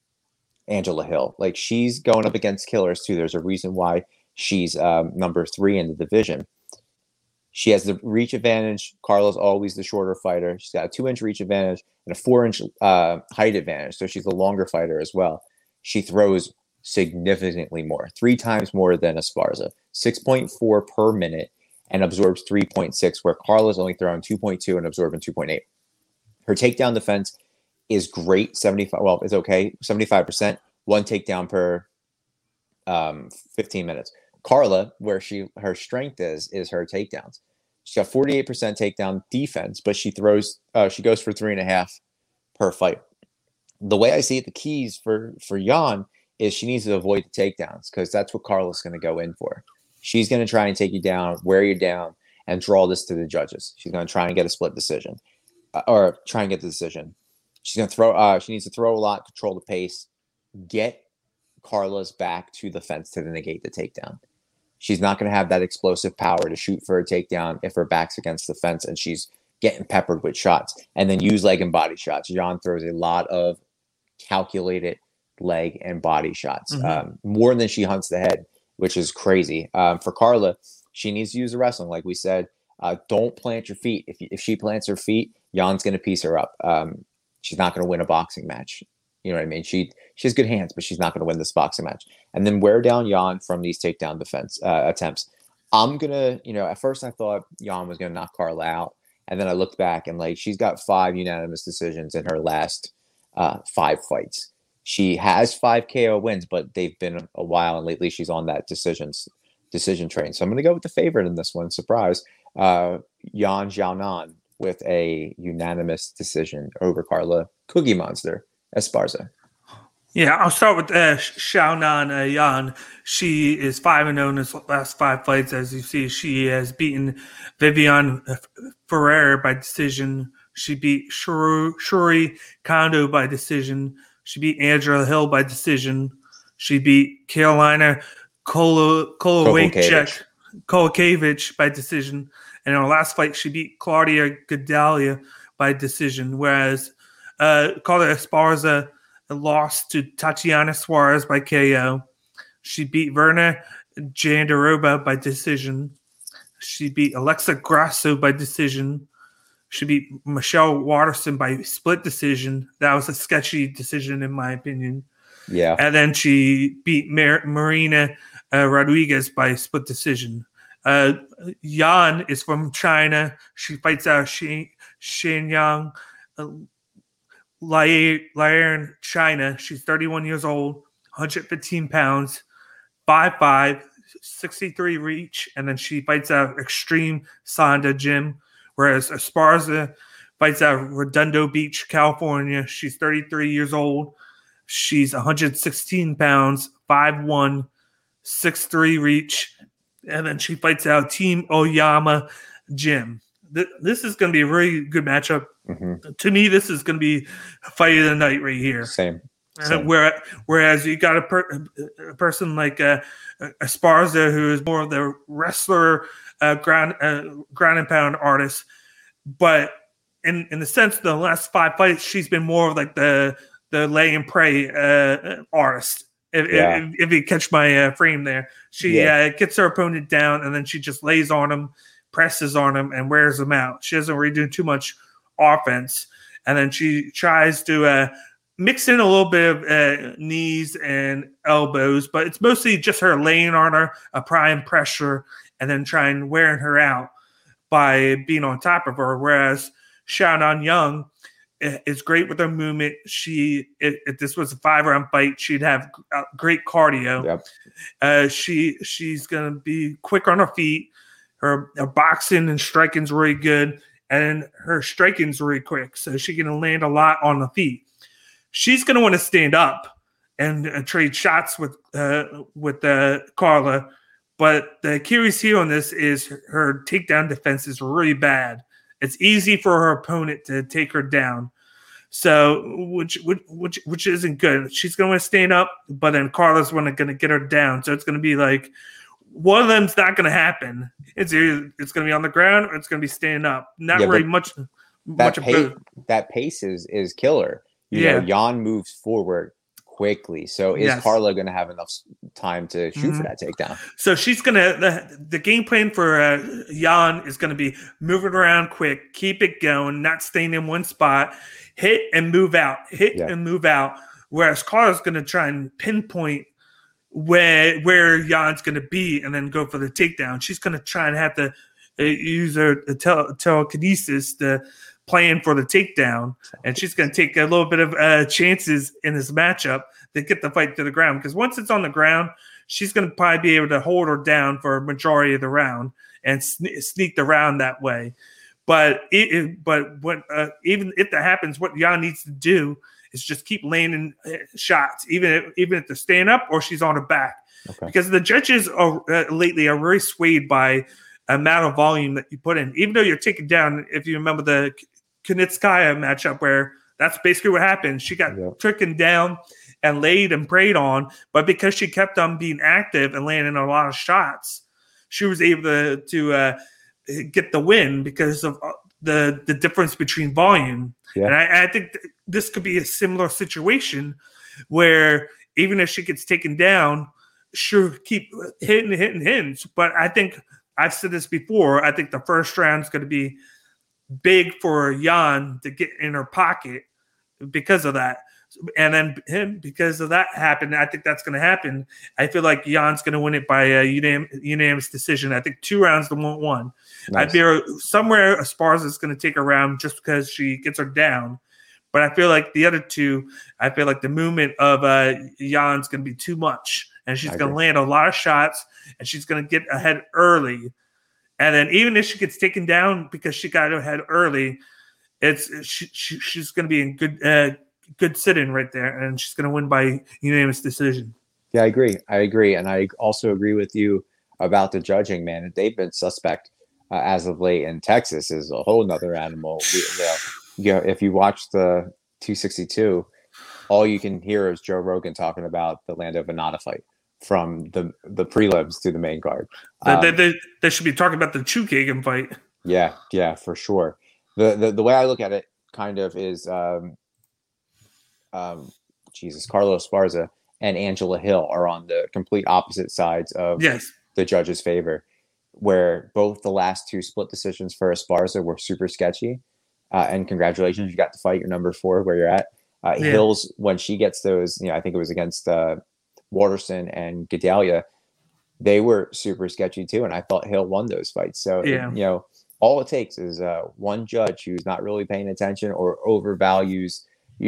Angela Hill. She's going up against killers too. There's a reason why she's number 3 in the division. She has the reach advantage. Carla's always the shorter fighter. She's got a 2-inch reach advantage and a 4-inch height advantage. So she's the longer fighter as well. She throws significantly more, 3 times more than Esparza, 6.4 per minute and absorbs 3.6, where Carla's only throwing 2.2 and absorbing 2.8. Her takedown defense is great. 75. Well, it's okay. 75%, 1 takedown per 15 minutes. Carla, where her strength is her takedowns. She's got 48% takedown defense, but she goes for 3.5 per fight. The way I see it, the keys for Yan is she needs to avoid the takedowns, because that's what Carla's going to go in for. She's going to try and take you down, wear you down, and draw this to the judges. She's going to try and get a split decision, or try and get the decision. She's going to throw. She needs to throw a lot, control the pace, get Carla's back to the fence to negate the takedown. She's not going to have that explosive power to shoot for a takedown if her back's against the fence and she's getting peppered with shots, and then use leg and body shots. Yan throws a lot of calculated leg and body shots, more than she hunts the head, which is crazy. For Carla, she needs to use the wrestling. Like we said, don't plant your feet. If she plants her feet, Yan's going to piece her up. She's not going to win a boxing match. You know what I mean? She has good hands, but she's not going to win this boxing match. And then wear down Yan from these takedown defense attempts. I'm going to, at first I thought Yan was going to knock Carla out. And then I looked back and she's got 5 unanimous decisions in her last 5 fights. She has 5 KO wins, but they've been a while. And lately she's on that decision train. So I'm going to go with the favorite in this one. Surprise. Yan Xiaonan with a unanimous decision over Carla Cookie Monster Esparza. Yeah, I'll start with Xiaonan Yan. She is 5-0 in his last 5 fights. As you see, she has beaten Viviane Ferrer by decision. She beat Shuri Kondo by decision. She beat Angela Hill by decision. She beat Carolina Kowalkiewicz by decision. And in her last fight, she beat Claudia Gedalia by decision, whereas Carla Esparza lost to Tatiana Suarez by KO. She beat Verna Jandiroba by decision. She beat Alexa Grasso by decision. She beat Michelle Waterson by split decision. That was a sketchy decision, in my opinion. Yeah. And then she beat Marina Rodriguez by split decision. Yan is from China. She fights out Shenyang Lian, China. She's 31 years old, 115 pounds, 5'5", 63 reach, and then she fights out Extreme Sanda Gym, whereas Esparza fights out Redondo Beach, California. She's 33 years old. She's 116 pounds, 5'1", 6'3 reach, and then she fights out Team Oyama Gym. This is going to be a really good matchup. Mm-hmm. To me, this is going to be a fight of the night right here. Same. Whereas you got a person like Esparza, who is more of the wrestler, ground and pound artist, but in the sense of the last 5 fights, she's been more of like the lay and pray artist. If you catch my frame there, she gets her opponent down and then she just lays on him, presses on him, and wears him out. She doesn't really do too much offense, and then she tries to mix in a little bit of knees and elbows, but it's mostly just her laying on her, applying pressure, and then trying wearing her out by being on top of her. Whereas Xiaonan Yang is great with her movement. If this was a 5-round fight, she'd have great cardio. Yep. She's gonna be quick on her feet. Her boxing and striking is really good, and her striking is really quick, so she can land a lot on the feet. She's going to want to stand up and trade shots with Carla, but the Achilles heel on this is her takedown defense is really bad. It's easy for her opponent to take her down, so which isn't good. She's going to stand up, but then Carla's going to get her down. So it's going to be like one of them's not going to happen. It's going to be on the ground or it's going to be standing up. Not really much. That pace is killer. You know, Yan moves forward quickly. So is Carla going to have enough time to shoot for that takedown? So she's going to the game plan for Yan is going to be moving around quick, keep it going, not staying in one spot, hit and move out, and move out. Whereas Carla's going to try and pinpoint where Jan's going to be and then go for the takedown. She's going to try and have to use her telekinesis to plan for the takedown, and she's going to take a little bit of chances in this matchup to get the fight to the ground, because once it's on the ground, she's going to probably be able to hold her down for a majority of the round and sneak the round that way. But even if that happens, what Yan needs to do is just keep landing shots, even if they're staying up or she's on her back. Okay. Because the judges lately are very swayed by amount of volume that you put in. Even though you're taken down, if you remember the Kunitskaya matchup where that's basically what happened. She got taken down and laid and preyed on, but because she kept on being active and landing a lot of shots, she was able to get the win because of the difference between volume. Yeah. And I think this could be a similar situation where even if she gets taken down, she'll keep hitting. But I think I've said this before. I think the first round is going to be big for Yan to get in her pocket because of that. And then because of that happened, I think that's going to happen. I feel like Jan's going to win it by a unanimous decision. I think 2 rounds to 1. Nice. I feel somewhere Esparza is going to take a round just because she gets her down. But I feel like the other two, I feel like the movement of Jan's going to be too much. And she's going to land a lot of shots, and she's going to get ahead early. And then even if she gets taken down because she got ahead early, she's going to be in good sitting right there, and she's going to win by unanimous decision. Yeah, I agree. And I also agree with you about the judging, man. They've been suspect as of late, and Texas is a whole nother animal. If you watch the 262, all you can hear is Joe Rogan talking about the Lando Venata fight from the prelims to the main card. They should be talking about the Chukagan fight. Yeah, for sure. The way I look at it kind of is Carlos Esparza and Angela Hill are on the complete opposite sides of the judge's favor, where both the last 2 split decisions for Esparza were super sketchy. And congratulations, you got to fight your number 4 where you're at. Hills, when she gets those, I think it was against Waterson and Gedalia, they were super sketchy too. And I thought Hill won those fights. So, all it takes is one judge who's not really paying attention or overvalues,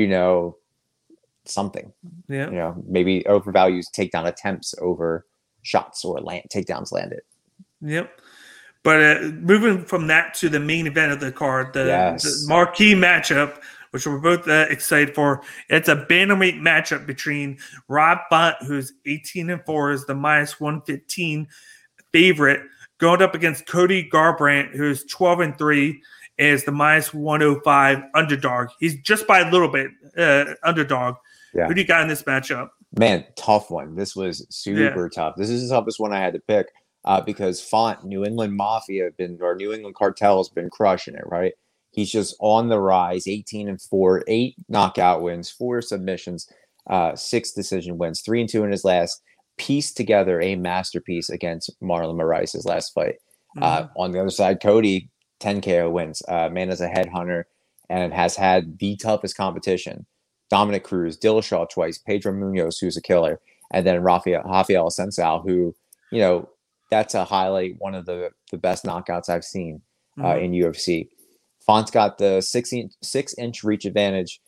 something. Yeah. Maybe overvalues takedown attempts over shots or takedowns landed. Yep. But moving from that to the main event of the card, the marquee matchup, which we're both excited for. It's a bantamweight matchup between Rob Font, who's 18-4, is the -115 favorite, going up against Cody Garbrandt, who's 12-3, is the -105 underdog. He's just by a little bit underdog. Yeah. Who do you got in this matchup? Man, tough one. This was super tough. This is the toughest one I had to pick because Font, New England Mafia, New England Cartel has been crushing it, right? He's just on the rise, 18-4, 8 knockout wins, 4 submissions, 6 decision wins, 3-2 in his last. Pieced together a masterpiece against Marlon Moraes' last fight. On the other side, Cody, 10 KO wins. Man is a headhunter and has had the toughest competition. Dominic Cruz, Dillashaw twice, Pedro Munoz, who's a killer, and then Rafael Assunção, who, that's a highlight, one of the best knockouts I've seen in UFC. Font's got the 6-inch reach advantage,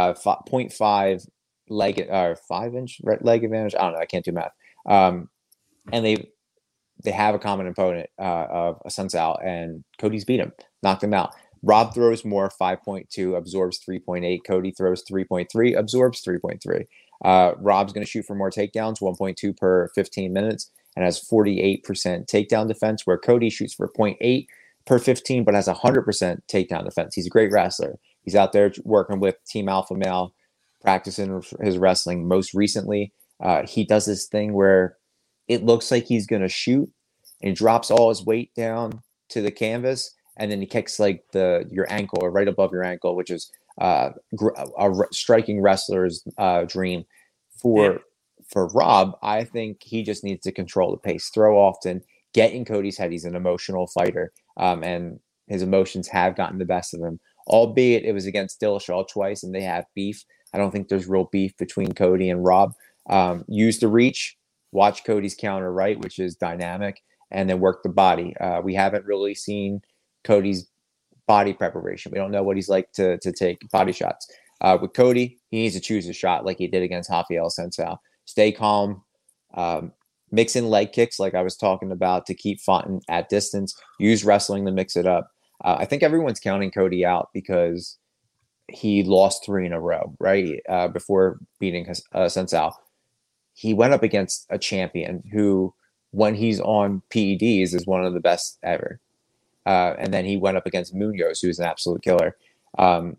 0.5 leg or 5-inch leg advantage. I don't know. I can't do math. And they have a common opponent of Assunção, and Cody's beat him, knocked him out. Rob throws more, 5.2, absorbs 3.8. Cody throws 3.3, absorbs 3.3. Rob's going to shoot for more takedowns, 1.2 per 15 minutes, and has 48% takedown defense, where Cody shoots for 0.8 per 15, but has 100% takedown defense. He's a great wrestler. He's out there working with Team Alpha Male, practicing his wrestling. Most recently, he does this thing where it looks like he's going to shoot, and he drops all his weight down to the canvas, and then he kicks like your ankle or right above your ankle, which is a striking wrestler's dream. For Rob, I think he just needs to control the pace, throw often, get in Cody's head. He's an emotional fighter, and his emotions have gotten the best of him, albeit it was against Dillashaw twice, and they have beef. I don't think there's real beef between Cody and Rob. Use the reach, watch Cody's counter right, which is dynamic, and then work the body. We haven't really seen Cody's body preparation. We don't know what he's like to take body shots. With Cody, he needs to choose a shot like he did against Rafael Assunção. Stay calm, mix in leg kicks like I was talking about to keep Font at distance. Use wrestling to mix it up. I think everyone's counting Cody out because he lost 3 in a row, right? Before beating Assunção. He went up against a champion who, when he's on PEDs, is one of the best ever. And then he went up against Munoz, who's an absolute killer. I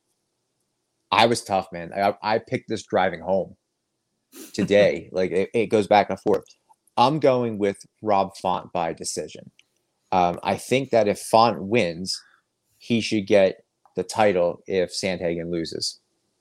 was tough, man. I picked this driving home today. Like it goes back and forth. I'm going with Rob Font by decision. I think that if Font wins, he should get the title if Sandhagen loses.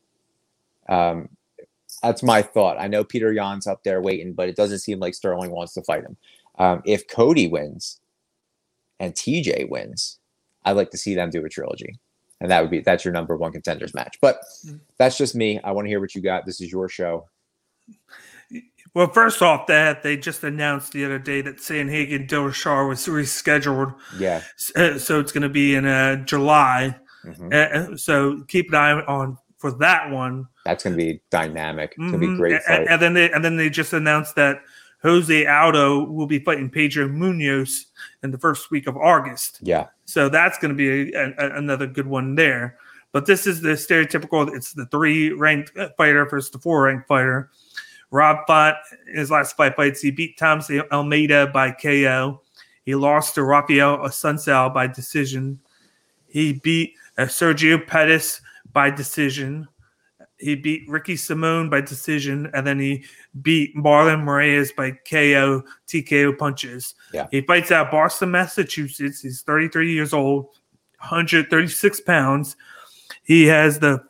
That's my thought. I know Peter Yan's up there waiting, but it doesn't seem like Sterling wants to fight him. If Cody wins and TJ wins, I'd like to see them do a trilogy. And that's your number 1 contenders match. But that's just me. I want to hear what you got. This is your show. Well, first off, that they just announced the other day that Sandhagen Dillashaw was rescheduled. Yeah. So it's going to be in July. Mm-hmm. So keep an eye on for that one. That's going to be dynamic. It's going to be a great fight. And then they just announced that Jose Aldo will be fighting Pedro Munoz in the first week of August. Yeah. So that's going to be another good one there. But this is the stereotypical. It's the 3-ranked fighter versus the 4-ranked fighter. Rob Font, in his last 5 fights, he beat Thomas Almeida by KO. He lost to Rafael Assunção by decision. He beat Sergio Pettis by decision. He beat Ricky Simone by decision, and then he beat Marlon Moraes by KO, TKO punches. Yeah. He fights out of Boston, Massachusetts. He's 33 years old, 136 pounds. He has the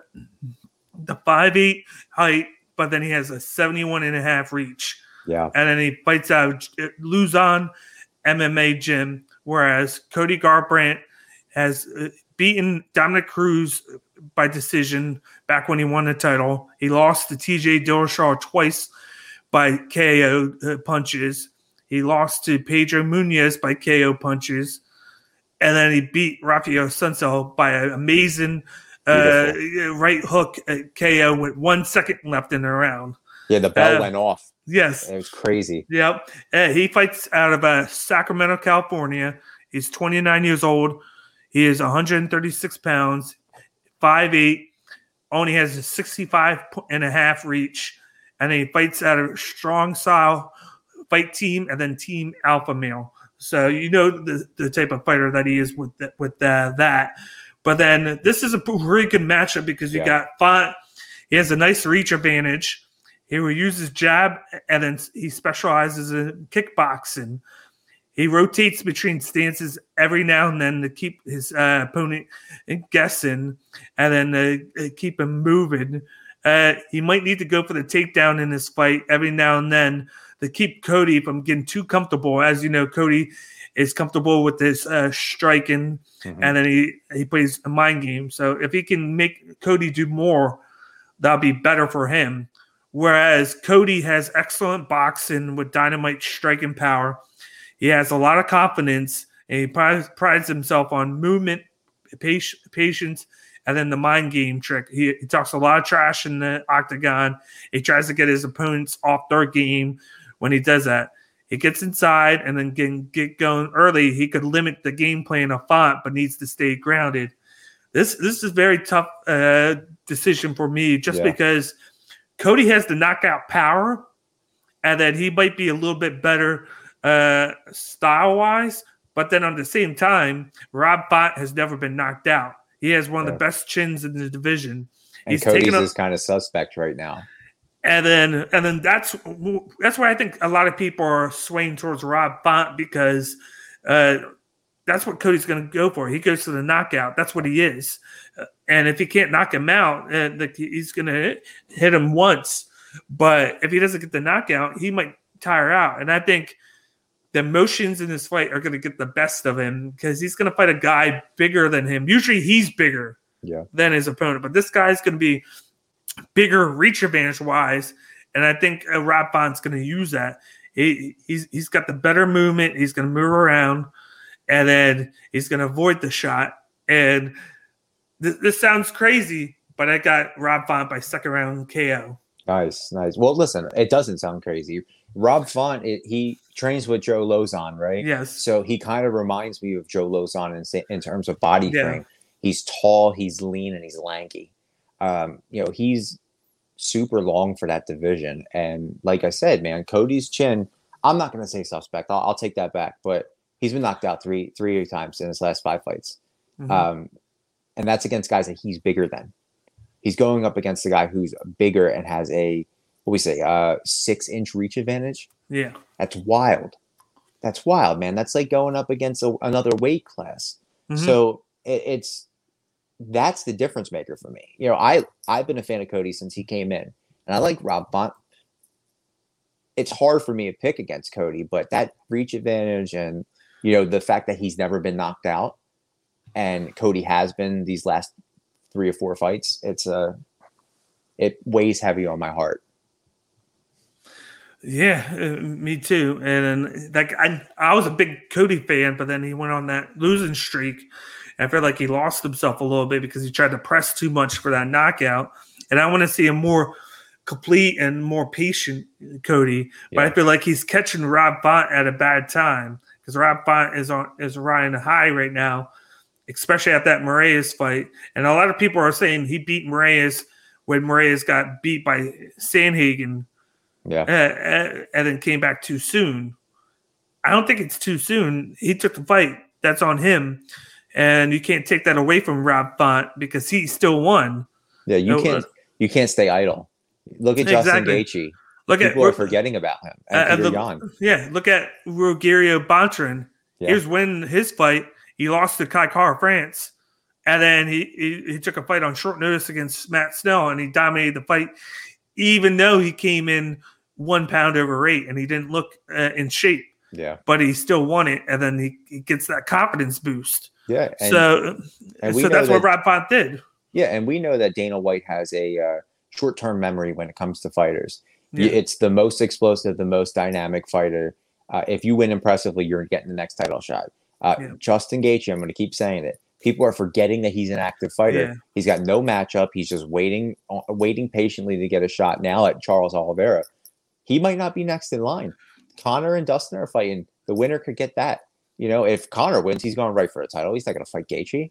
5'8" height, but then he has a 71.5 reach. Yeah. And then he fights out Luzon MMA gym, whereas Cody Garbrandt has beaten Dominic Cruz by decision back when he won the title. He lost to TJ Dillashaw twice by KO punches. He lost to Pedro Munhoz by KO punches. And then he beat Rafael Sunsel by an amazing right hook KO with 1 second left in the round. Yeah, the bell went off. Yes. It was crazy. Yep. He fights out of Sacramento, California. He's 29 years old. He is 136 pounds, 5'8", only has a 65.5 reach, and he fights out of Strong Style Fight Team and then Team Alpha Male. So you know the type of fighter that he is with that. But then this is a really good matchup because you got Font. He has a nice reach advantage. He will use his jab, and then he specializes in kickboxing. He rotates between stances every now and then to keep his opponent guessing and then keep him moving. He might need to go for the takedown in this fight every now and then to keep Cody from getting too comfortable. As you know, Cody is comfortable with his striking, and then he plays a mind game. So if he can make Cody do more, that'll be better for him. Whereas Cody has excellent boxing with dynamite striking power. He has a lot of confidence, and he prides himself on movement, patience, and then the mind game trick. He talks a lot of trash in the octagon. He tries to get his opponents off their game when he does that. He gets inside and then can get going early. He could limit the game plan of Font, but needs to stay grounded. This is a very tough decision for me just because Cody has the knockout power, and that he might be a little bit better style-wise, but then at the same time, Rob Font has never been knocked out. He has one of the best chins in the division. And Cody's is kind of suspect right now. And then that's why I think a lot of people are swaying towards Rob Font because that's what Cody's going to go for. He goes to the knockout. That's what he is. And if he can't knock him out, he's going to hit him once. But if he doesn't get the knockout, he might tire out. And I think the emotions in this fight are going to get the best of him because he's going to fight a guy bigger than him. Usually he's bigger than his opponent. But this guy's going to be bigger reach advantage-wise. And I think Rob Font's going to use that. He's got the better movement. He's going to move around. And then he's going to avoid the shot. And this sounds crazy, but I got Rob Font by second round KO. Nice. Well, listen, it doesn't sound crazy. Rob Font, he trains with Joe Lauzon, right? Yes. So he kind of reminds me of Joe Lauzon in terms of body frame. He's tall, he's lean, and he's lanky. He's super long for that division. And like I said, man, Cody's chin, I'm not going to say suspect. I'll take that back. But he's been knocked out three times in his last 5 fights. And that's against guys that he's bigger than. He's going up against a guy who's bigger and has a 6-inch reach advantage. Yeah. That's wild. That's wild, man. That's like going up against another weight class. So that's the difference maker for me. I've been a fan of Cody since he came in, and I like Rob Font. It's hard for me to pick against Cody, but that reach advantage and, the fact that he's never been knocked out and Cody has been these last 3 or 4 fights, it weighs heavy on my heart. Yeah, me too. And I was a big Cody fan, but then he went on that losing streak. I feel like he lost himself a little bit because he tried to press too much for that knockout. And I want to see a more complete and more patient Cody. But I feel like he's catching Rob Font at a bad time because Rob Font is riding high right now, especially at that Moraes fight. And a lot of people are saying he beat Moraes when Moraes got beat by Sandhagen. And then came back too soon. I don't think it's too soon. He took the fight. That's on him. And you can't take that away from Rob Font because he still won. Yeah, you can't stay idle. Look at Justin Gaethje. People are forgetting about him. And Peter Yan. Yeah, look at Rogerio Bontorin. Here's when his fight, he lost to Kai Kara France. And then he took a fight on short notice against Matt Snell, and he dominated the fight, even though he came in 1 pound overweight and he didn't look in shape. Yeah. But he still won it, and then he gets that confidence boost. Yeah. So that's what Rob Font did. Yeah, and we know that Dana White has a short-term memory when it comes to fighters. Yeah. It's the most explosive, the most dynamic fighter. If you win impressively, you're getting the next title shot. Justin Gaethje, I'm going to keep saying it. People are forgetting that he's an active fighter. Yeah. He's got no matchup. He's just waiting patiently to get a shot. Now at Charles Oliveira, he might not be next in line. Conor and Dustin are fighting. The winner could get that. If Conor wins, he's going right for a title. He's not going to fight Gaethje.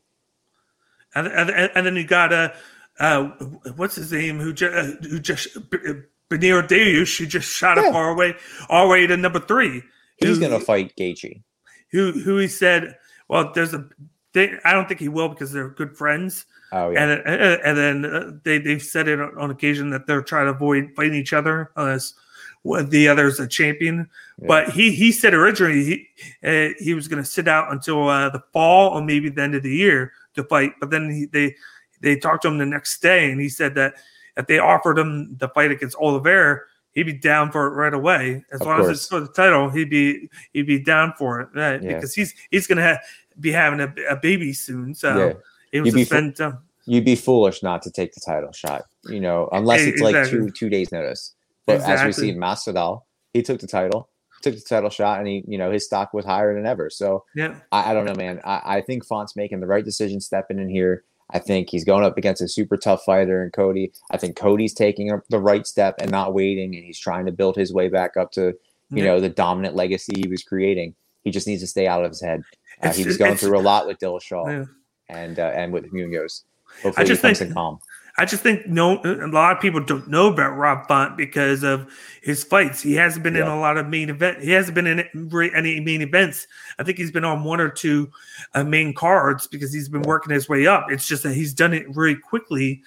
And then you got what's his name? Who just Benio Dariush, who just shot up all the way to number 3. He's going to fight Gaethje. Who he said, well, I don't think he will because they're good friends. Oh yeah. And then they've said it on occasion that they're trying to avoid fighting each other unless the other's a champion. Yeah. But he said originally he was going to sit out until the fall or maybe the end of the year to fight. But then they talked to him the next day, and he said that if they offered him the fight against Oliveira, he'd be down for it right away. As long as it's for the title, he'd be down for it, right? Yeah. Because he's going to be having a baby soon. So it was you'd be foolish not to take the title shot, unless it's like 2 days notice. But as we see Masvidal, he took the title shot, and he, his stock was higher than ever. So I don't know, man. I think Font's making the right decision stepping in here. I think he's going up against a super tough fighter in Cody. I think Cody's taking the right step and not waiting, and he's trying to build his way back up to, the dominant legacy he was creating. He just needs to stay out of his head. He was going through a lot with Dillashaw and with Munoz. Hopefully he comes in calm. I just think a lot of people don't know about Rob Font because of his fights. He hasn't been in a lot of main events. He hasn't been in any main events. I think he's been on 1 or 2 main cards because he's been working his way up. It's just that he's done it very quickly,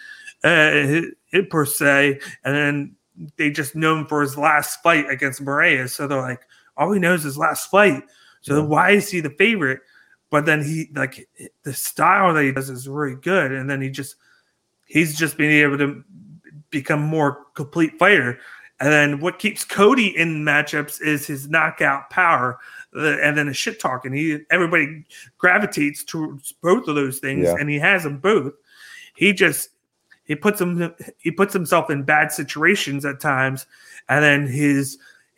per se. And then they just know him for his last fight against Moraes. So they're like, all he knows is last fight. So why is he the favorite? But then the style that he does is really good. And then he's just been able to become more complete fighter. And then what keeps Cody in matchups is his knockout power and then the shit talking. Everybody gravitates towards both of those things, and he has them both. He puts himself in bad situations at times, and then his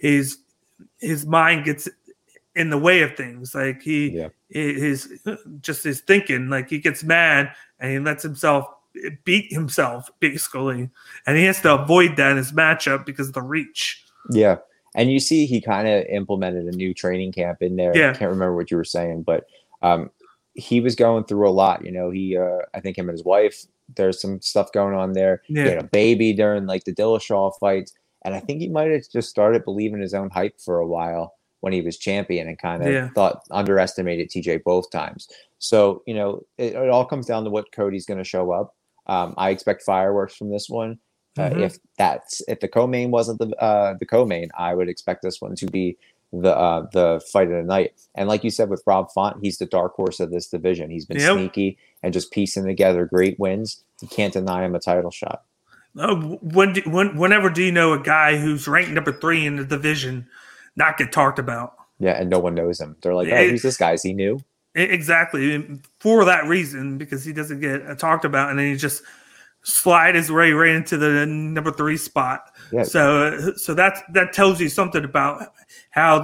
mind gets in the way of things. Like his thinking, like he gets mad and he lets himself beat himself basically, and he has to avoid that in his matchup because of the reach. Yeah, and you see he kind of implemented a new training camp in there. I can't remember what you were saying, but he was going through a lot. He I think him and his wife, there's some stuff going on there. He had a baby during like the Dillashaw fights, and I think he might have just started believing his own hype for a while when he was champion and kind of underestimated TJ both times. So it all comes down to what Cody's going to show up. I expect fireworks from this one. If the co-main wasn't the co-main, I would expect this one to be the fight of the night. And like you said with Rob Font, he's the dark horse of this division. He's been sneaky and just piecing together great wins. You can't deny him a title shot. Whenever do you know a guy who's ranked number 3 in the division not get talked about? Yeah, and no one knows him. They're like, oh, who's this guy? Is he new? Exactly. For that reason, because he doesn't get talked about, and then he just slide his way right into the number 3 spot. Yeah. So that tells you something about how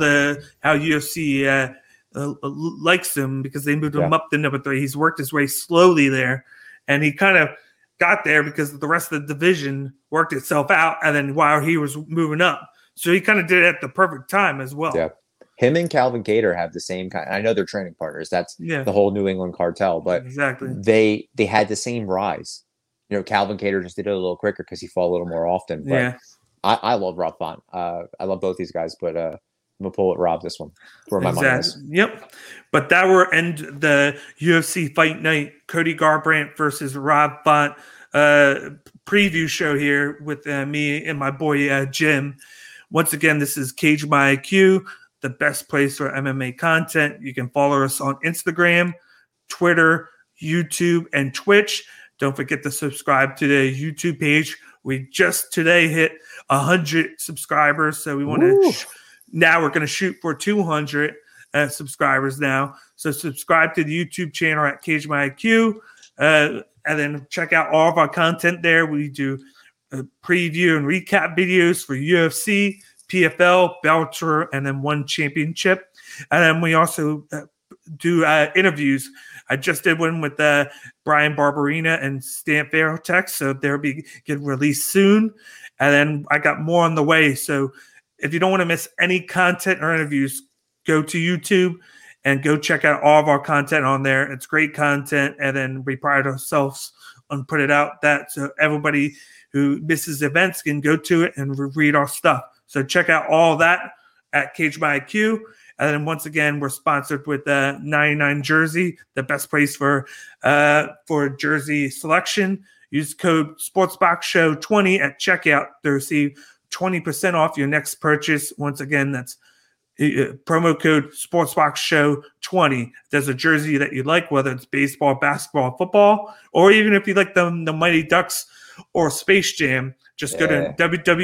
UFC likes him, because they moved him up to number 3. He's worked his way slowly there, and he kind of got there because the rest of the division worked itself out, and then while he was moving up. So he kind of did it at the perfect time as well. Yeah. Him and Calvin Kattar have the same kind. I know they're training partners. That's the whole New England cartel. But exactly, they had the same rise. Calvin Kattar just did it a little quicker because he fought a little more often. But I love Rob Font. I love both these guys, but I'm gonna pull at Rob this one for my money. Yep. But that will end the UFC Fight Night Cody Garbrandt versus Rob Font preview show here with me and my boy Jim. Once again, this is Cage My IQ, the best place for MMA content. You can follow us on Instagram, Twitter, YouTube, and Twitch. Don't forget to subscribe to the YouTube page. We just today hit 100 subscribers, so we want to. Now we're going to shoot for 200 subscribers now. So subscribe to the YouTube channel at Cage My IQ, and then check out all of our content there. We do preview and recap videos for UFC, PFL, Bellator, and then One Championship. And then we also do interviews. I just did one with Brian Barberina and Stan Ferrotech, so they'll be getting released soon. And then I got more on the way. So if you don't want to miss any content or interviews, go to YouTube and go check out all of our content on there. It's great content, and then we pride ourselves on put it out that so everybody who misses events can go to it and read our stuff. So check out all that at Cage by IQ. And then once again, we're sponsored with 99 Jersey, the best place for jersey selection. Use code SportsBoxShow20 at checkout to receive 20% off your next purchase. Once again, that's promo code SportsBoxShow20. If there's a jersey that you like, whether it's baseball, basketball, football, or even if you like the Mighty Ducks or Space Jam, just go to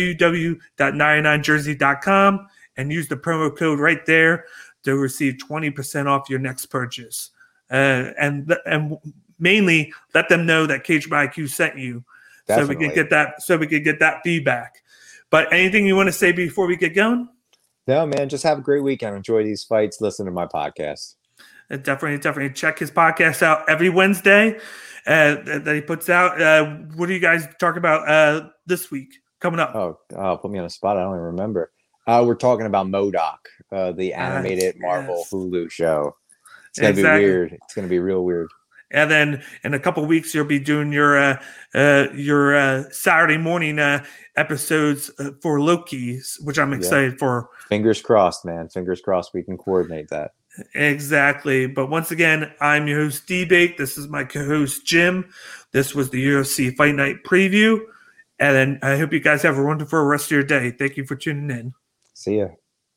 www.99jersey.com and use the promo code right there to receive 20% off your next purchase. And mainly let them know that Cage by IQ sent you. Definitely. So we can get that feedback. But anything you want to say before we get going? No, man, just have a great weekend. Enjoy these fights. Listen to my podcast. Definitely check his podcast out every Wednesday that he puts out. What do you guys talk about this week coming up? Oh, put me on the spot. I don't even remember. We're talking about MODOK, the animated Marvel Hulu show. It's going to be weird. It's going to be real weird. And then in a couple of weeks, you'll be doing your Saturday morning episodes for Loki, which I'm excited for. Fingers crossed, man. Fingers crossed we can coordinate that. Exactly. But once again, I'm your host, D-Bake. This is my co-host, Jim. This was the UFC Fight Night preview. And then I hope you guys have a wonderful rest of your day. Thank you for tuning in. See ya.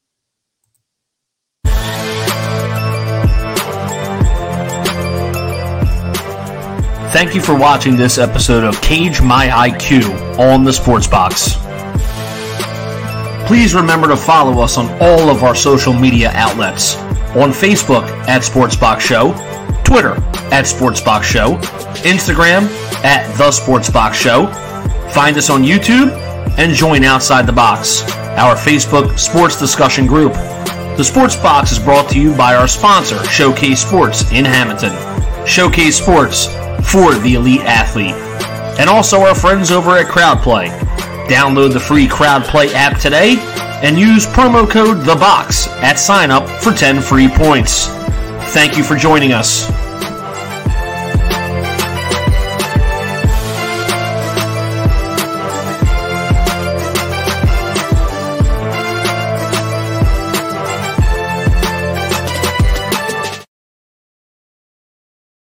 Thank you for watching this episode of Cage My IQ on the Sports Box. Please remember to follow us on all of our social media outlets. On Facebook at Sports Box Show, Twitter at Sports Box Show, Instagram at The Sports Box Show. Find us on YouTube and join Outside the Box, our Facebook sports discussion group. The Sports Box is brought to you by our sponsor, Showcase Sports in Hamilton. Showcase Sports for the elite athlete. And also our friends over at CrowdPlay. Download the free CrowdPlay app today and use promo code THEBOX at sign up for 10 free points. Thank you for joining us.